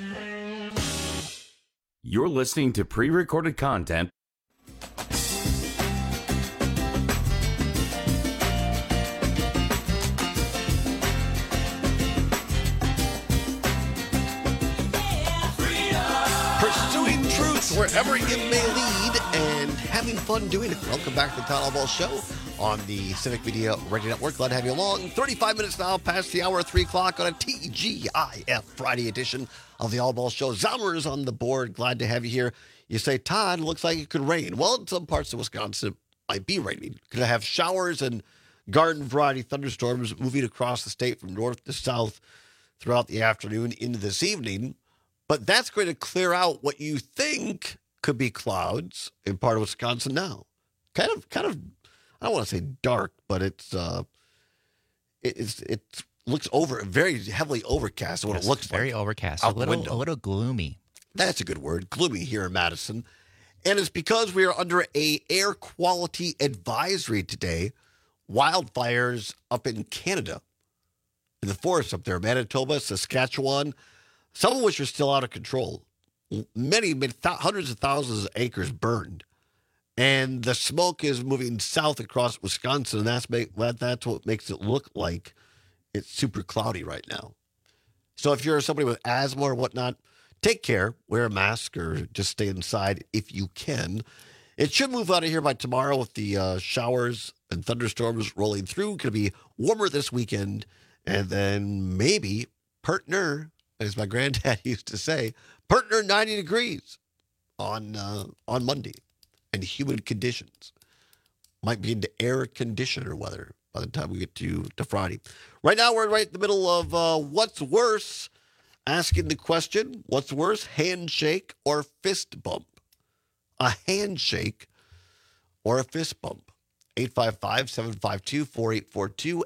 Speaker 18: You're listening to pre-recorded content.
Speaker 20: Wherever it may lead and having fun doing it. Welcome back to the Todd Albaugh Show on the Civic Media Radio Network. Glad to have you along. 35 minutes now past the hour of 3 o'clock on a TGIF Friday edition of the Albaugh Show. Zommer is on the board. Glad to have you here. You say, Todd, looks like it could rain. Well, in some parts of Wisconsin, it might be raining. Could have showers and garden variety thunderstorms moving across the state from north to south throughout the afternoon into this evening. But that's going to clear out what you think could be clouds in part of Wisconsin now. Kind of, I don't want to say dark, but it looks very heavily overcast. What it looks
Speaker 21: very
Speaker 20: like
Speaker 21: overcast,
Speaker 20: out
Speaker 21: a little gloomy.
Speaker 20: That's a good word, gloomy here in Madison. And it's because we are under a air quality advisory today. Wildfires up in Canada, in the forests up there, Manitoba, Saskatchewan, some of which are still out of control. Many hundreds of thousands of acres burned. And the smoke is moving south across Wisconsin, and that's what makes it look like it's super cloudy right now. So if you're somebody with asthma or whatnot, take care. Wear a mask or just stay inside if you can. It should move out of here by tomorrow with the showers and thunderstorms rolling through. Going to be warmer this weekend. And then maybe partner, as my granddad used to say, partner 90 degrees on Monday. And humid conditions. Might be into air conditioner weather by the time we get to Friday. Right now, we're right in the middle of what's worse. Asking the question, what's worse, handshake or fist bump? A handshake or a fist bump? 855-752-4842,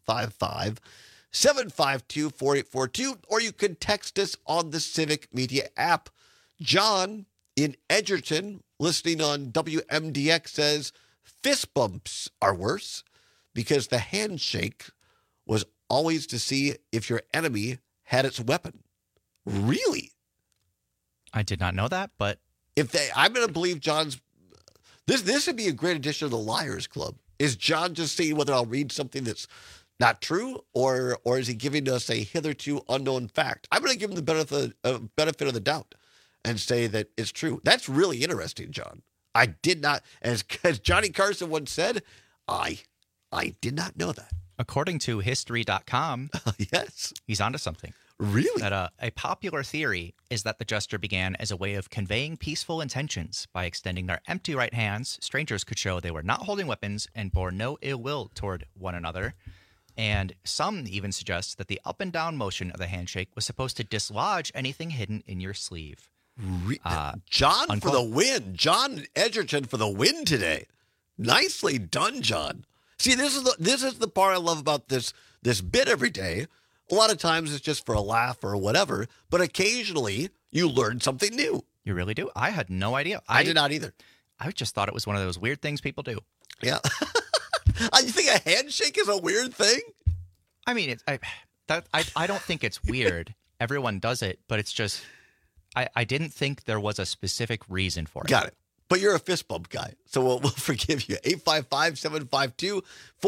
Speaker 20: 855-752-4842, or you can text us on the Civic Media app. John in Edgerton, listening on WMDX, says fist bumps are worse because the handshake was always to see if your enemy had its weapon. Really?
Speaker 21: I did not know that, but
Speaker 20: I'm going to believe John's. This would be a great addition to the Liars Club. Is John just seeing whether I'll read something that's not true, or is he giving us a hitherto unknown fact? I'm going to give him the benefit of the doubt and say that it's true. That's really interesting, John. I did not, as Johnny Carson once said, I did not know that.
Speaker 21: According to History.com,
Speaker 20: yes,
Speaker 21: he's onto something.
Speaker 20: Really?
Speaker 21: That a popular theory is that the gesture began as a way of conveying peaceful intentions. By extending their empty right hands, strangers could show they were not holding weapons and bore no ill will toward one another. And some even suggest that the up and down motion of the handshake was supposed to dislodge anything hidden in your sleeve.
Speaker 20: John
Speaker 21: unquote.
Speaker 20: For the win. John Edgerton for the win today. Nicely done, John. See, this is the part I love about this bit every day. A lot of times it's just for a laugh or whatever, but occasionally you learn something new.
Speaker 21: You really do? I had no idea.
Speaker 20: I did not either.
Speaker 21: I just thought it was one of those weird things people do.
Speaker 20: Yeah. You think a handshake is a weird thing?
Speaker 21: I mean, I don't think it's weird. Everyone does it, but it's just I didn't think there was a specific reason for it.
Speaker 20: Got it. But you're a fist bump guy, so we'll forgive you. 855-752-4842,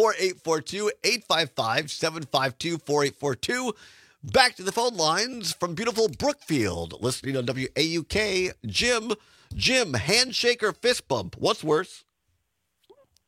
Speaker 20: 855-752-4842. Back to the phone lines from beautiful Brookfield, listening on WAUK. Jim, handshake or fist bump? What's worse?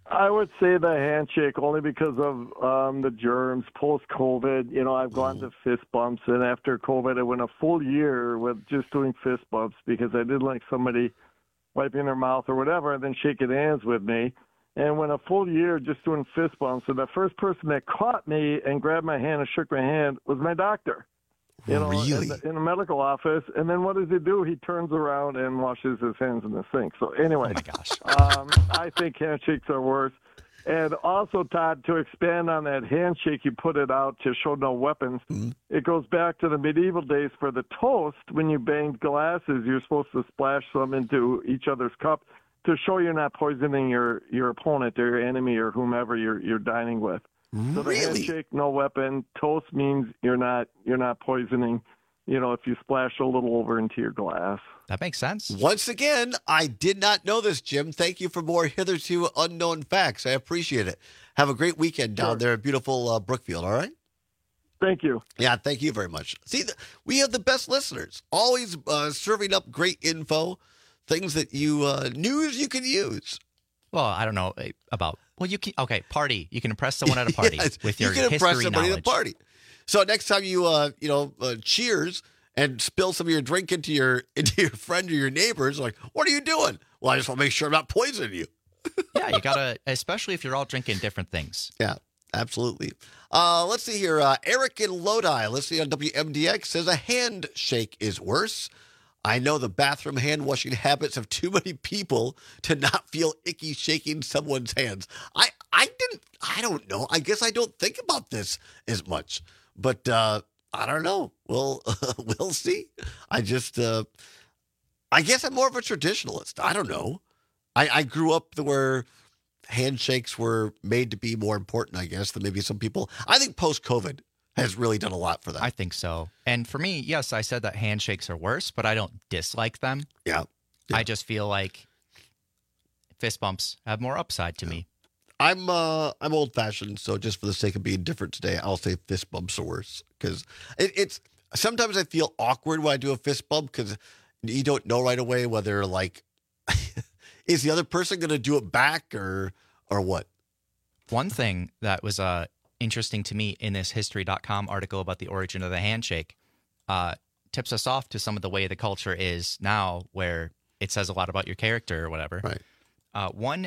Speaker 2: I would say the handshake only because of the germs post-COVID. You know, I've gone to fist bumps, and after COVID, I went a full year with just doing fist bumps because I didn't like somebody wiping their mouth or whatever and then shaking hands with me. And went a full year just doing fist bumps. And the first person that caught me and grabbed my hand and shook my hand was my doctor. You know,
Speaker 20: really?
Speaker 2: in the medical office. And then what does he do? He turns around and washes his hands in the sink. So anyway,
Speaker 21: oh my gosh.
Speaker 2: I think handshakes are worse. And also, Todd, to expand on that handshake, you put it out to show no weapons.
Speaker 20: Mm-hmm.
Speaker 2: It goes back to the medieval days for the toast. When you banged glasses, you're supposed to splash some into each other's cup to show you're not poisoning your opponent or your enemy or whomever you're dining with. So the handshake, no weapon. Toast means you're not poisoning. You know, if you splash a little over into your glass.
Speaker 21: That makes sense.
Speaker 20: Once again, I did not know this, Jim. Thank you for more hitherto unknown facts. I appreciate it. Have a great weekend down there at beautiful Brookfield, all right?
Speaker 2: Thank you.
Speaker 20: Yeah, thank you very much. See, we have the best listeners, always serving up great info, things that news you can use.
Speaker 21: Well, I don't know about, you can, okay, party. You can impress someone at a party with your history knowledge. You can impress somebody at a party. So next time you, cheers and spill some of your drink into your friend or your neighbors, like, what are you doing? Well, I just want to make sure I'm not poisoning you. Yeah, you got to, especially if you're all drinking different things.
Speaker 20: Yeah, absolutely. Let's see here. Eric in Lodi, listening on WMDX, says a handshake is worse. I know the bathroom hand-washing habits of too many people to not feel icky shaking someone's hands. I don't know. I guess I don't think about this as much. But I don't know. We'll see. I guess I'm more of a traditionalist. I don't know. I grew up where handshakes were made to be more important, I guess, than maybe some people. I think post-COVID has really done a lot for that.
Speaker 21: I think so. And for me, yes, I said that handshakes are worse, but I don't dislike them.
Speaker 20: Yeah.
Speaker 21: I just feel like fist bumps have more upside to me.
Speaker 20: I'm old-fashioned, so just for the sake of being different today, I'll say fist bumps are worse. Because it's sometimes I feel awkward when I do a fist bump because you don't know right away whether, like, is the other person going to do it back or what?
Speaker 21: One thing that was interesting to me in this History.com article about the origin of the handshake tips us off to some of the way the culture is now, where it says a lot about your character or whatever.
Speaker 20: Right.
Speaker 21: One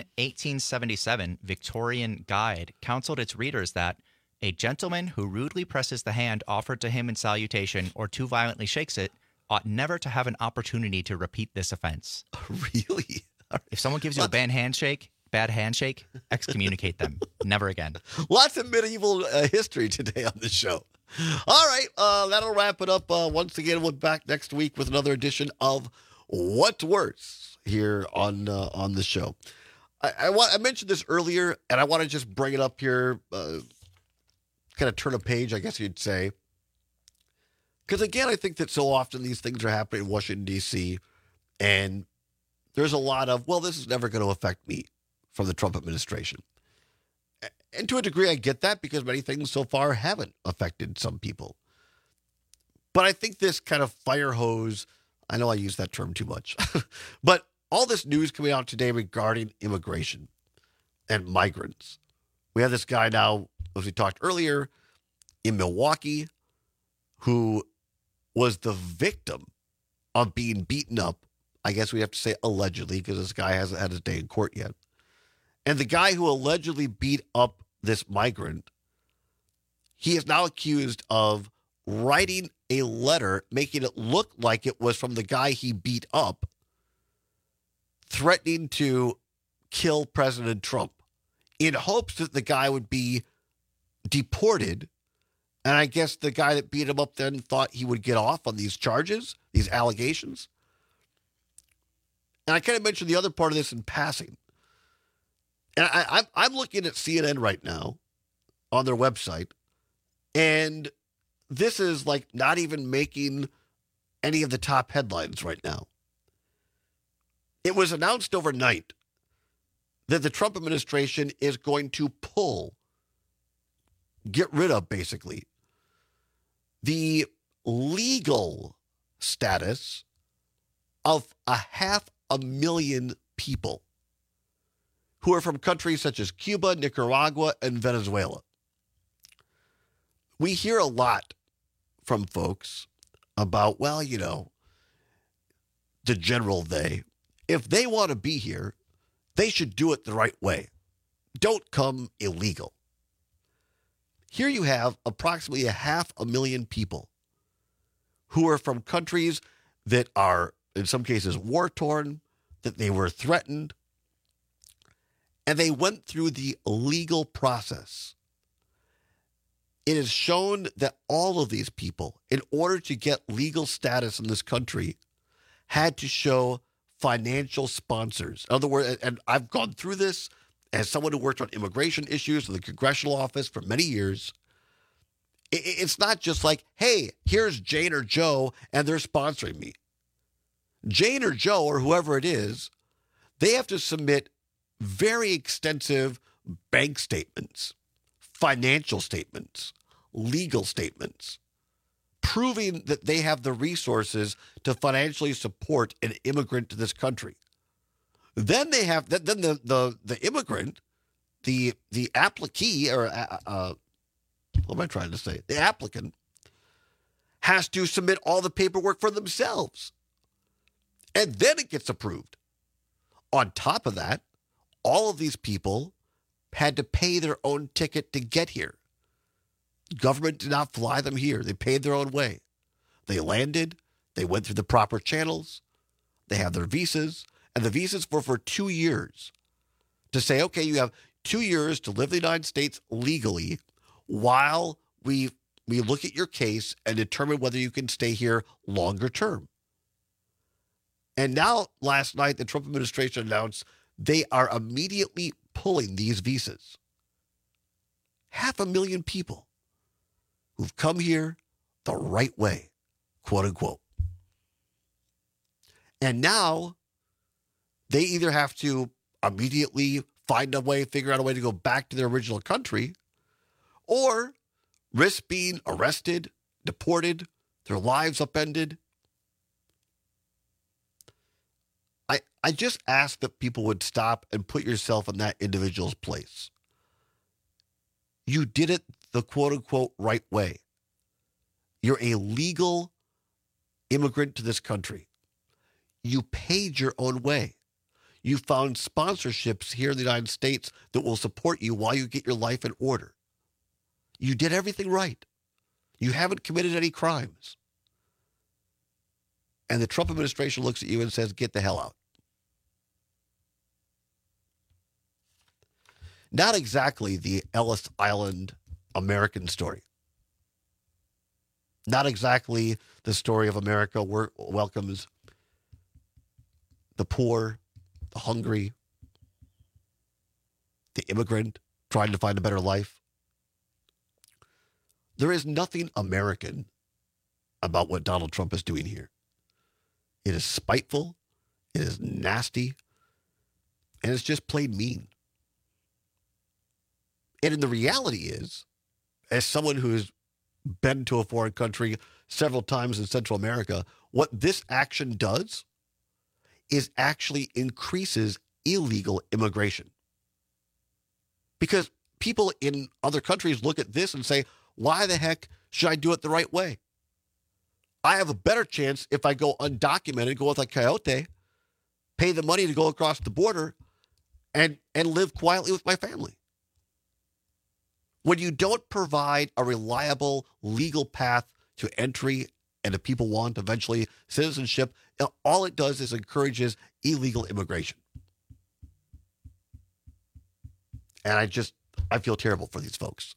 Speaker 21: 1877 Victorian guide counseled its readers that a gentleman who rudely presses the hand offered to him in salutation or too violently shakes it ought never to have an opportunity to repeat this offense.
Speaker 20: Really?
Speaker 21: If someone gives you a bad handshake, excommunicate them. Never again.
Speaker 20: Lots of medieval history today on the show. All right, that'll wrap it up. Once again, we'll be back next week with another edition of What's Worse here on the show. I mentioned this earlier, and I want to just bring it up here, kind of turn a page, I guess you'd say. Because, again, I think that so often these things are happening in Washington, D.C., and there's a lot of, well, this is never going to affect me from the Trump administration. And to a degree, I get that because many things so far haven't affected some people. But I think this kind of fire hose, I know I use that term too much, but all this news coming out today regarding immigration and migrants. We have this guy now, as we talked earlier, in Milwaukee, who was the victim of being beaten up. I guess we have to say allegedly, because this guy hasn't had his day in court yet. And the guy who allegedly beat up this migrant, he is now accused of writing a letter, making it look like it was from the guy he beat up, threatening to kill President Trump in hopes that the guy would be deported. And I guess the guy that beat him up then thought he would get off on these charges, these allegations. And I kind of mentioned the other part of this in passing. And I'm looking at CNN right now on their website, and this is like not even making any of the top headlines right now. It was announced overnight that the Trump administration is going to get rid of, basically, the legal status of 500,000 people who are from countries such as Cuba, Nicaragua, and Venezuela. We hear a lot from folks about, well, you know, the general they. If they want to be here, they should do it the right way. Don't come illegal. Here you have approximately 500,000 people who are from countries that are, in some cases, war-torn, that they were threatened, and they went through the legal process. It is shown that all of these people, in order to get legal status in this country, had to show financial sponsors. In other words, and I've gone through this as someone who worked on immigration issues in the congressional office for many years. It's not just like, hey, here's Jane or Joe, and they're sponsoring me. Jane or Joe, or whoever it is, they have to submit very extensive bank statements, financial statements, legal statements, proving that they have the resources to financially support an immigrant to this country. Then they have, then the immigrant, the applicee, or what am I trying to say? The applicant has to submit all the paperwork for themselves. And then it gets approved. On top of that, all of these people had to pay their own ticket to get here. Government did not fly them here. They paid their own way. They landed. They went through the proper channels. They have their visas. And the visas were for 2 years. To say, okay, you have 2 years to live in the United States legally while we look at your case and determine whether you can stay here longer term. And now, last night, the Trump administration announced they are immediately pulling these visas. 500,000 people who've come here the right way, quote unquote. And now they either have to immediately find a way, figure out a way to go back to their original country, or risk being arrested, deported, their lives upended. I just ask that people would stop and put yourself in that individual's place. You did it the quote-unquote right way. You're a legal immigrant to this country. You paid your own way. You found sponsorships here in the United States that will support you while you get your life in order. You did everything right. You haven't committed any crimes. And the Trump administration looks at you and says, get the hell out. Not exactly the Ellis Island American story. Not exactly the story of America where it welcomes the poor, the hungry, the immigrant trying to find a better life. There is nothing American about what Donald Trump is doing here. It is spiteful, it is nasty, and it's just plain mean. And the reality is, as someone who's been to a foreign country several times in Central America, what this action does is actually increases illegal immigration. Because people in other countries look at this and say, why the heck should I do it the right way? I have a better chance if I go undocumented, go with a coyote, pay the money to go across the border, and live quietly with my family. When you don't provide a reliable legal path to entry and if people want eventually citizenship, all it does is encourages illegal immigration. And I feel terrible for these folks.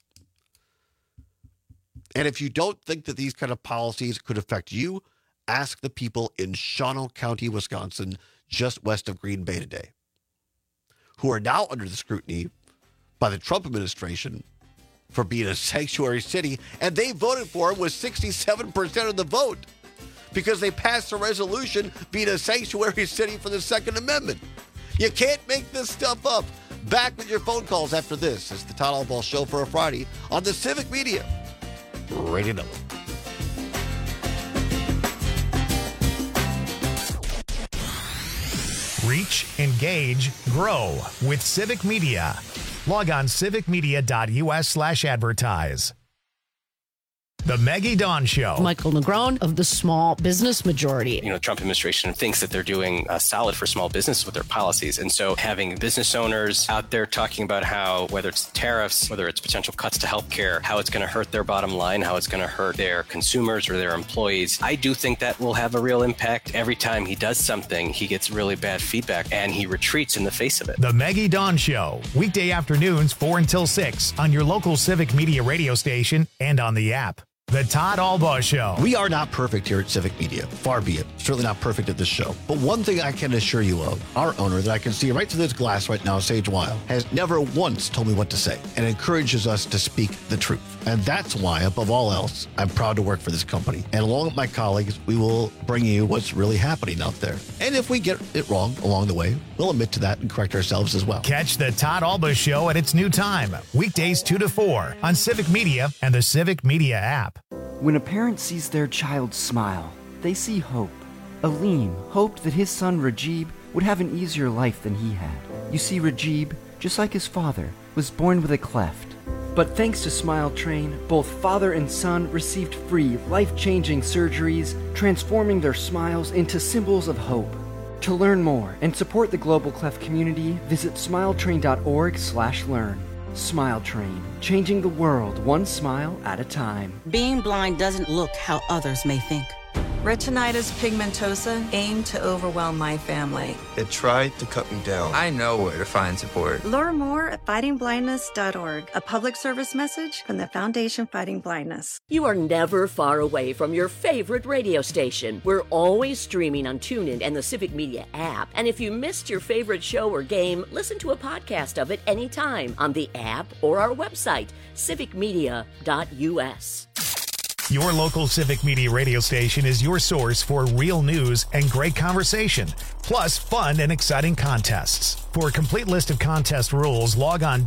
Speaker 20: And if you don't think that these kind of policies could affect you, ask the people in Shawano County, Wisconsin, just west of Green Bay today, who are now under the scrutiny by the Trump administration for being a sanctuary city, and they voted for him with 67% of the vote because they passed a resolution being a sanctuary city for the Second Amendment. You can't make this stuff up. Back with your phone calls after this. It's the Todd Albaugh Show for a Friday on the Civic Media Radio Network.
Speaker 1: Reach, engage, grow with Civic Media. Log on civicmedia.us/advertise. The Maggie Dawn Show.
Speaker 3: Michael Negron of the Small Business Majority.
Speaker 6: The Trump administration thinks that they're doing solid for small business with their policies. And so having business owners out there talking about how, whether it's tariffs, whether it's potential cuts to healthcare, how it's going to hurt their bottom line, how it's going to hurt their consumers or their employees, I do think that will have a real impact. Every time he does something, he gets really bad feedback and he retreats in the face of it.
Speaker 1: The Maggie Dawn Show. Weekday afternoons 4 until 6 on your local Civic Media radio station and on the app. The Todd Albaugh Show.
Speaker 20: We are not perfect here at Civic Media. Far be it. Certainly not perfect at this show. But one thing I can assure you of, our owner that I can see right through this glass right now, Sage Weil, has never once told me what to say and encourages us to speak the truth. And that's why, above all else, I'm proud to work for this company. And along with my colleagues, we will bring you what's really happening out there. And if we get it wrong along the way, we'll admit to that and correct ourselves as well.
Speaker 1: Catch the Todd Albaugh Show at its new time, weekdays 2 to 4 on Civic Media and the Civic Media app.
Speaker 16: When a parent sees their child smile, they see hope. Aleem hoped that his son Rajib would have an easier life than he had. You see, Rajib, just like his father, was born with a cleft. But thanks to Smile Train, both father and son received free, life-changing surgeries, transforming their smiles into symbols of hope. To learn more and support the Global Cleft community, visit smiletrain.org/learn. Smile Train, changing the world one smile at a time.
Speaker 17: Being blind doesn't look how others may think. Retinitis pigmentosa aimed to overwhelm my family.
Speaker 19: It tried to cut me down. I know where to find support.
Speaker 17: Learn more at fightingblindness.org, a public service message from the Foundation Fighting Blindness.
Speaker 22: You are never far away from your favorite radio station. We're always streaming on TuneIn and the Civic Media app. And if you missed your favorite show or game, listen to a podcast of it anytime on the app or our website, civicmedia.us.
Speaker 1: Your local Civic Media radio station is your source for real news and great conversation, plus fun and exciting contests. For a complete list of contest rules, log on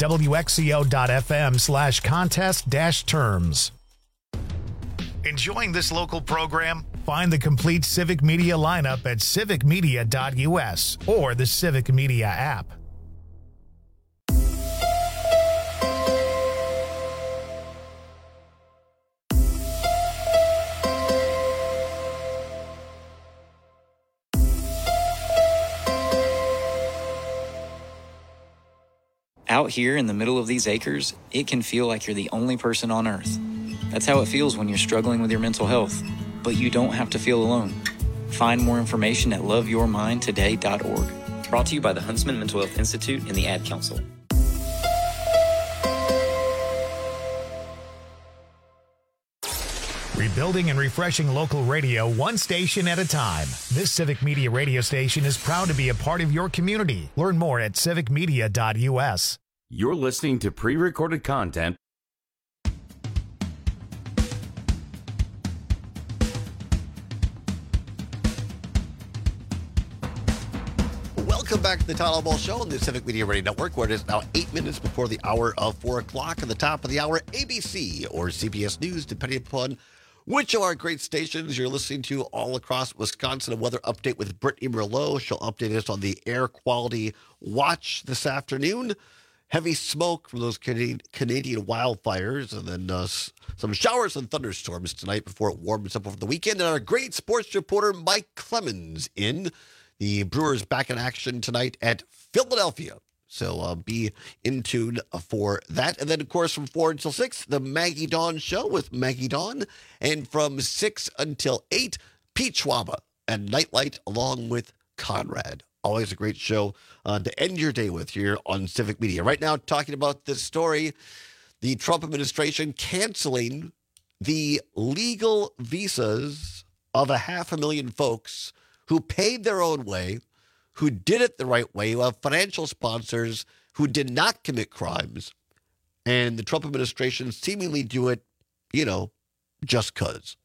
Speaker 1: wxco.fm/contest-terms. Enjoying this local program? Find the complete Civic Media lineup at civicmedia.us or the Civic Media app.
Speaker 23: Out here in the middle of these acres, it can feel like you're the only person on Earth. That's how it feels when you're struggling with your mental health. But you don't have to feel alone. Find more information at loveyourmindtoday.org. Brought to you by the Huntsman Mental Health Institute and the Ad Council.
Speaker 1: Rebuilding and refreshing local radio one station at a time. This Civic Media radio station is proud to be a part of your community. Learn more at civicmedia.us.
Speaker 18: You're listening to pre-recorded content.
Speaker 20: Welcome back to the Todd Albaugh Show on the Civic Media Radio Network, where it is now 8 minutes before the hour of 4 o'clock. At the top of the hour, ABC or CBS News, depending upon which of our great stations you're listening to all across Wisconsin. A weather update with Brittany Merlot. She'll update us on the air quality watch this afternoon. Heavy smoke from those Canadian wildfires, and then some showers and thunderstorms tonight before it warms up over the weekend. And our great sports reporter, Mike Clemens, in. The Brewers back in action tonight at Philadelphia. So be in tune for that. And then, of course, from 4 until 6, the Maggie Dawn Show with Maggie Dawn. And from 6 until 8, Pete Schwaba and Nightlight along with Conrad. Always a great show to end your day with here on Civic Media. Right now, talking about this story, the Trump administration canceling the legal visas of 500,000 folks who paid their own way, who did it the right way, who have financial sponsors, who did not commit crimes. And the Trump administration seemingly do it, just because.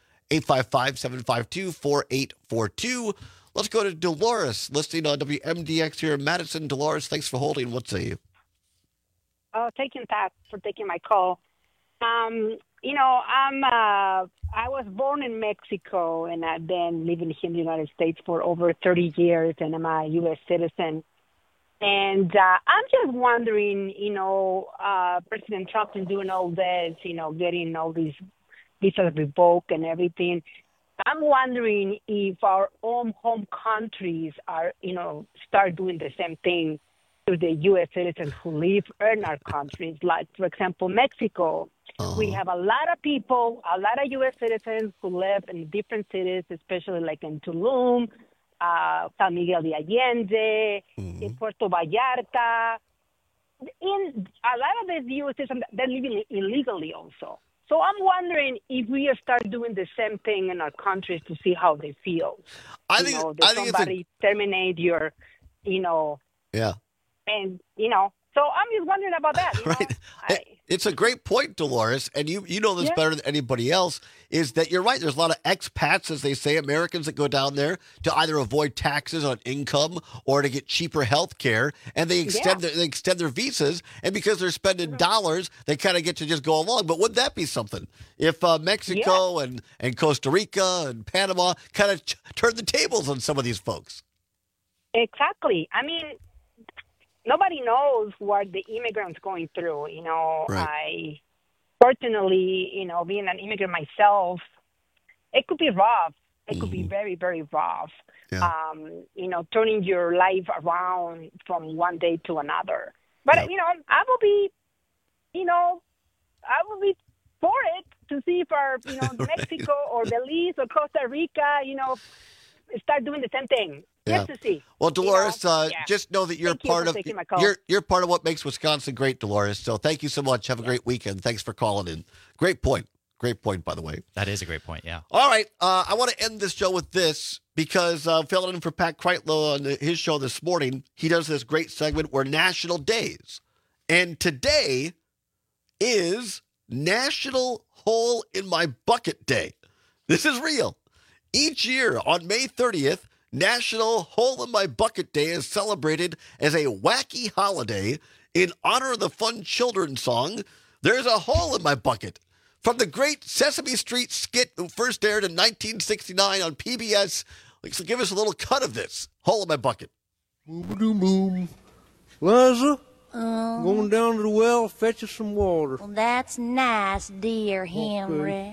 Speaker 20: 855-752-4842. Let's go to Dolores, listening on WMDX here in Madison. Dolores, thanks for holding. What say you?
Speaker 24: Thank you, Pat, for taking my call.
Speaker 7: I was born in Mexico, and I've been living here in the United States for over 30 years, and I'm a U.S. citizen. And I'm just wondering, President Trump is doing all this, getting all these visas revoked and everything. I'm wondering if our own home countries are, start doing the same thing to the U.S. citizens who live in our countries. Like, for example, Mexico. We have a lot of people, a lot of U.S. citizens who live in different cities, especially like in Tulum, San Miguel de Allende, in Puerto Vallarta. In a lot of these U.S. citizens, they're living illegally also. So I'm wondering if we start doing the same thing in our countries to see how they feel. I think somebody terminate your,
Speaker 20: Yeah.
Speaker 7: And, so I'm just wondering about that.
Speaker 20: Right. It's a great point, Dolores, and you know this better than anybody else, is that you're right. There's a lot of expats, as they say, Americans that go down there to either avoid taxes on income or to get cheaper health care, and they extend their visas, and because they're spending dollars, they kind of get to just go along. But wouldn't that be something if Mexico and Costa Rica and Panama kind of turned the tables on some of these folks?
Speaker 7: Exactly. I mean, nobody knows what the immigrants going through. Right. Fortunately, being an immigrant myself, it could be rough. It could be very, very rough. Yeah. Turning your life around from one day to another. But I will be for it to see if our Mexico or Belize or Costa Rica, start doing the same thing.
Speaker 20: Yeah.
Speaker 7: Just to see.
Speaker 20: Well, Dolores, just know that you're part of you're part of what makes Wisconsin great, Dolores. So thank you so much. Have a great weekend. Thanks for calling in. Great point. Great point, by the way.
Speaker 21: That is a great point. Yeah.
Speaker 20: All right. I want to end this show with this because filling in for Pat Kreitlow on his show this morning, he does this great segment where National Days, and today is National Hole in My Bucket Day. This is real. Each year on May 30th, National Hole in My Bucket Day is celebrated as a wacky holiday in honor of the fun children's song, There's a Hole in My Bucket, from the great Sesame Street skit that first aired in 1969 on PBS. So give us a little cut of this, Hole in My Bucket.
Speaker 8: Boom. Liza, going down to the well, fetch us some water.
Speaker 10: Well, that's nice, dear Henry.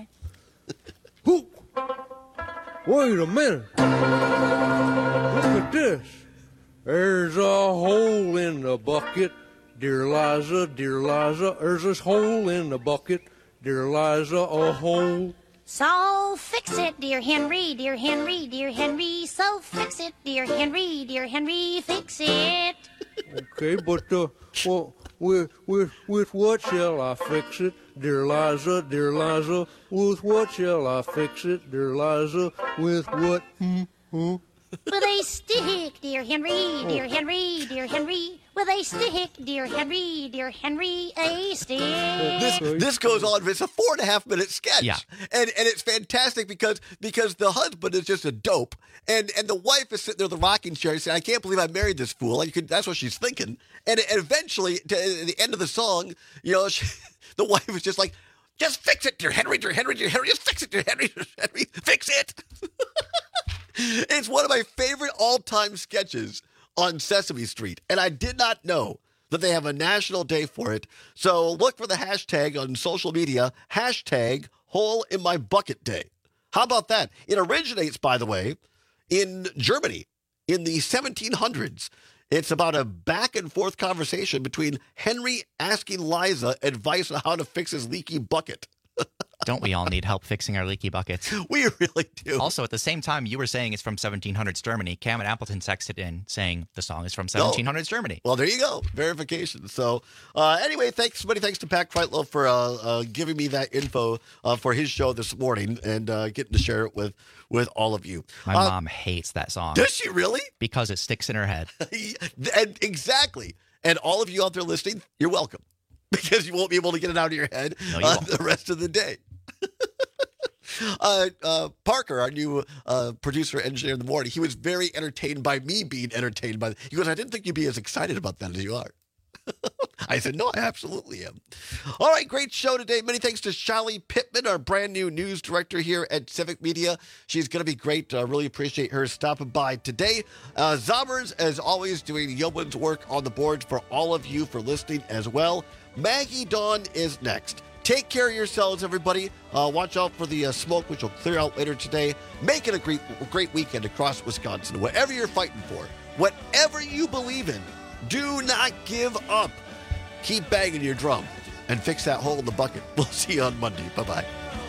Speaker 8: Wait a minute. Look at this. There's a hole in the bucket, dear Liza, dear Liza. There's this hole in the bucket, dear Liza, a hole.
Speaker 10: So fix it, dear Henry, dear Henry, dear Henry. So fix it, dear Henry, dear Henry. Fix it.
Speaker 8: Okay, but with what shall I fix it, dear Liza, dear Liza? With what shall I fix it, dear Liza? With what?
Speaker 10: With a stick, dear Henry, dear Henry, dear Henry. With a stick, dear Henry, dear Henry, a stick.
Speaker 20: This goes on. It's a 4.5-minute sketch,
Speaker 21: yeah.
Speaker 20: and it's fantastic because the husband is just a dope, and the wife is sitting there in the rocking chair saying, "I can't believe I married this fool." That's what she's thinking, and eventually, at the end of the song, the wife is just like, "Just fix it, dear Henry, dear Henry, dear Henry. Just fix it, dear Henry, dear Henry. Fix it." It's one of my favorite all-time sketches on Sesame Street, and I did not know that they have a national day for it. So look for the hashtag on social media, hashtag Hole in My Bucket Day. How about that? It originates, by the way, in Germany in the 1700s. It's about a back-and-forth conversation between Henry asking Liza advice on how to fix his leaky bucket.
Speaker 21: Don't we all need help fixing our leaky buckets?
Speaker 20: We really do.
Speaker 21: Also, at the same time, you were saying it's from 1700s Germany. Cam and Appleton texted in saying the song is from 1700s Germany.
Speaker 20: Well, there you go. Verification. So anyway, thanks to Pat Kreitlow for giving me that info for his show this morning and getting to share it with all of you.
Speaker 21: My mom hates that song.
Speaker 20: Does she really?
Speaker 21: Because it sticks in her head.
Speaker 20: And exactly. And all of you out there listening, you're welcome. Because you won't be able to get it out of your head the rest of the day. Parker, our new producer engineer in the morning, he was very entertained by me being entertained by. He goes, "I didn't think you'd be as excited about that as you are." I said, no, I absolutely am. All right, great show today. Many thanks to Shelly Pittman, our brand new news director here at Civic Media. She's going to be great. I really appreciate her stopping by today. Zommers, as always, doing yeoman's work on the boards for all of you for listening as well. Maggie Dawn is next. Take care of yourselves, everybody. Watch out for the smoke, which will clear out later today. Make it a great weekend across Wisconsin. Whatever you're fighting for, whatever you believe in, do not give up. Keep banging your drum and fix that hole in the bucket. We'll see you on Monday. Bye-bye.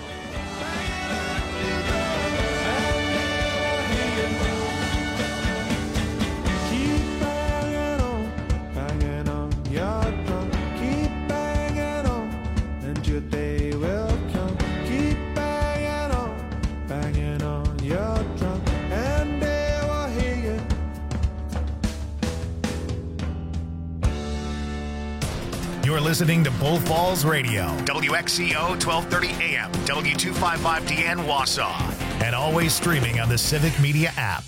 Speaker 1: You're listening to Bull Falls Radio, WXCO 1230 AM, W255DN Wausau, and always streaming on the Civic Media app.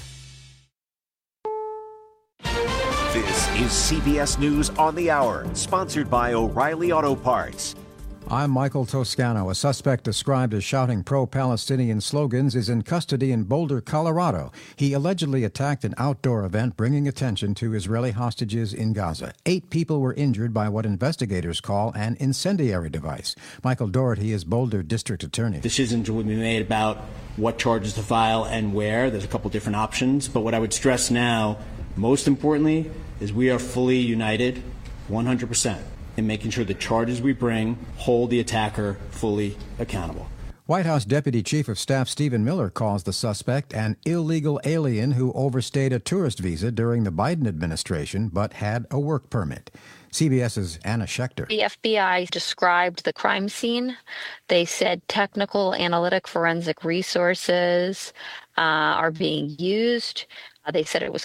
Speaker 9: This is CBS News on the Hour, sponsored by O'Reilly Auto Parts.
Speaker 11: I'm Michael Toscano. A suspect described as shouting pro-Palestinian slogans is in custody in Boulder, Colorado. He allegedly attacked an outdoor event, bringing attention to Israeli hostages in Gaza. 8 people were injured by what investigators call an incendiary device. Michael Doherty is Boulder District Attorney.
Speaker 12: Decisions will be made about what charges to file and where. There's a couple different options. But what I would stress now, most importantly, is we are fully united 100%. in making sure the charges we bring hold the attacker fully accountable.
Speaker 11: White House Deputy Chief of Staff Stephen Miller calls the suspect an illegal alien who overstayed a tourist visa during the Biden administration but had a work permit. CBS's Anna Schechter.
Speaker 13: The FBI described the crime scene. They said technical analytic forensic resources are being used. They said it was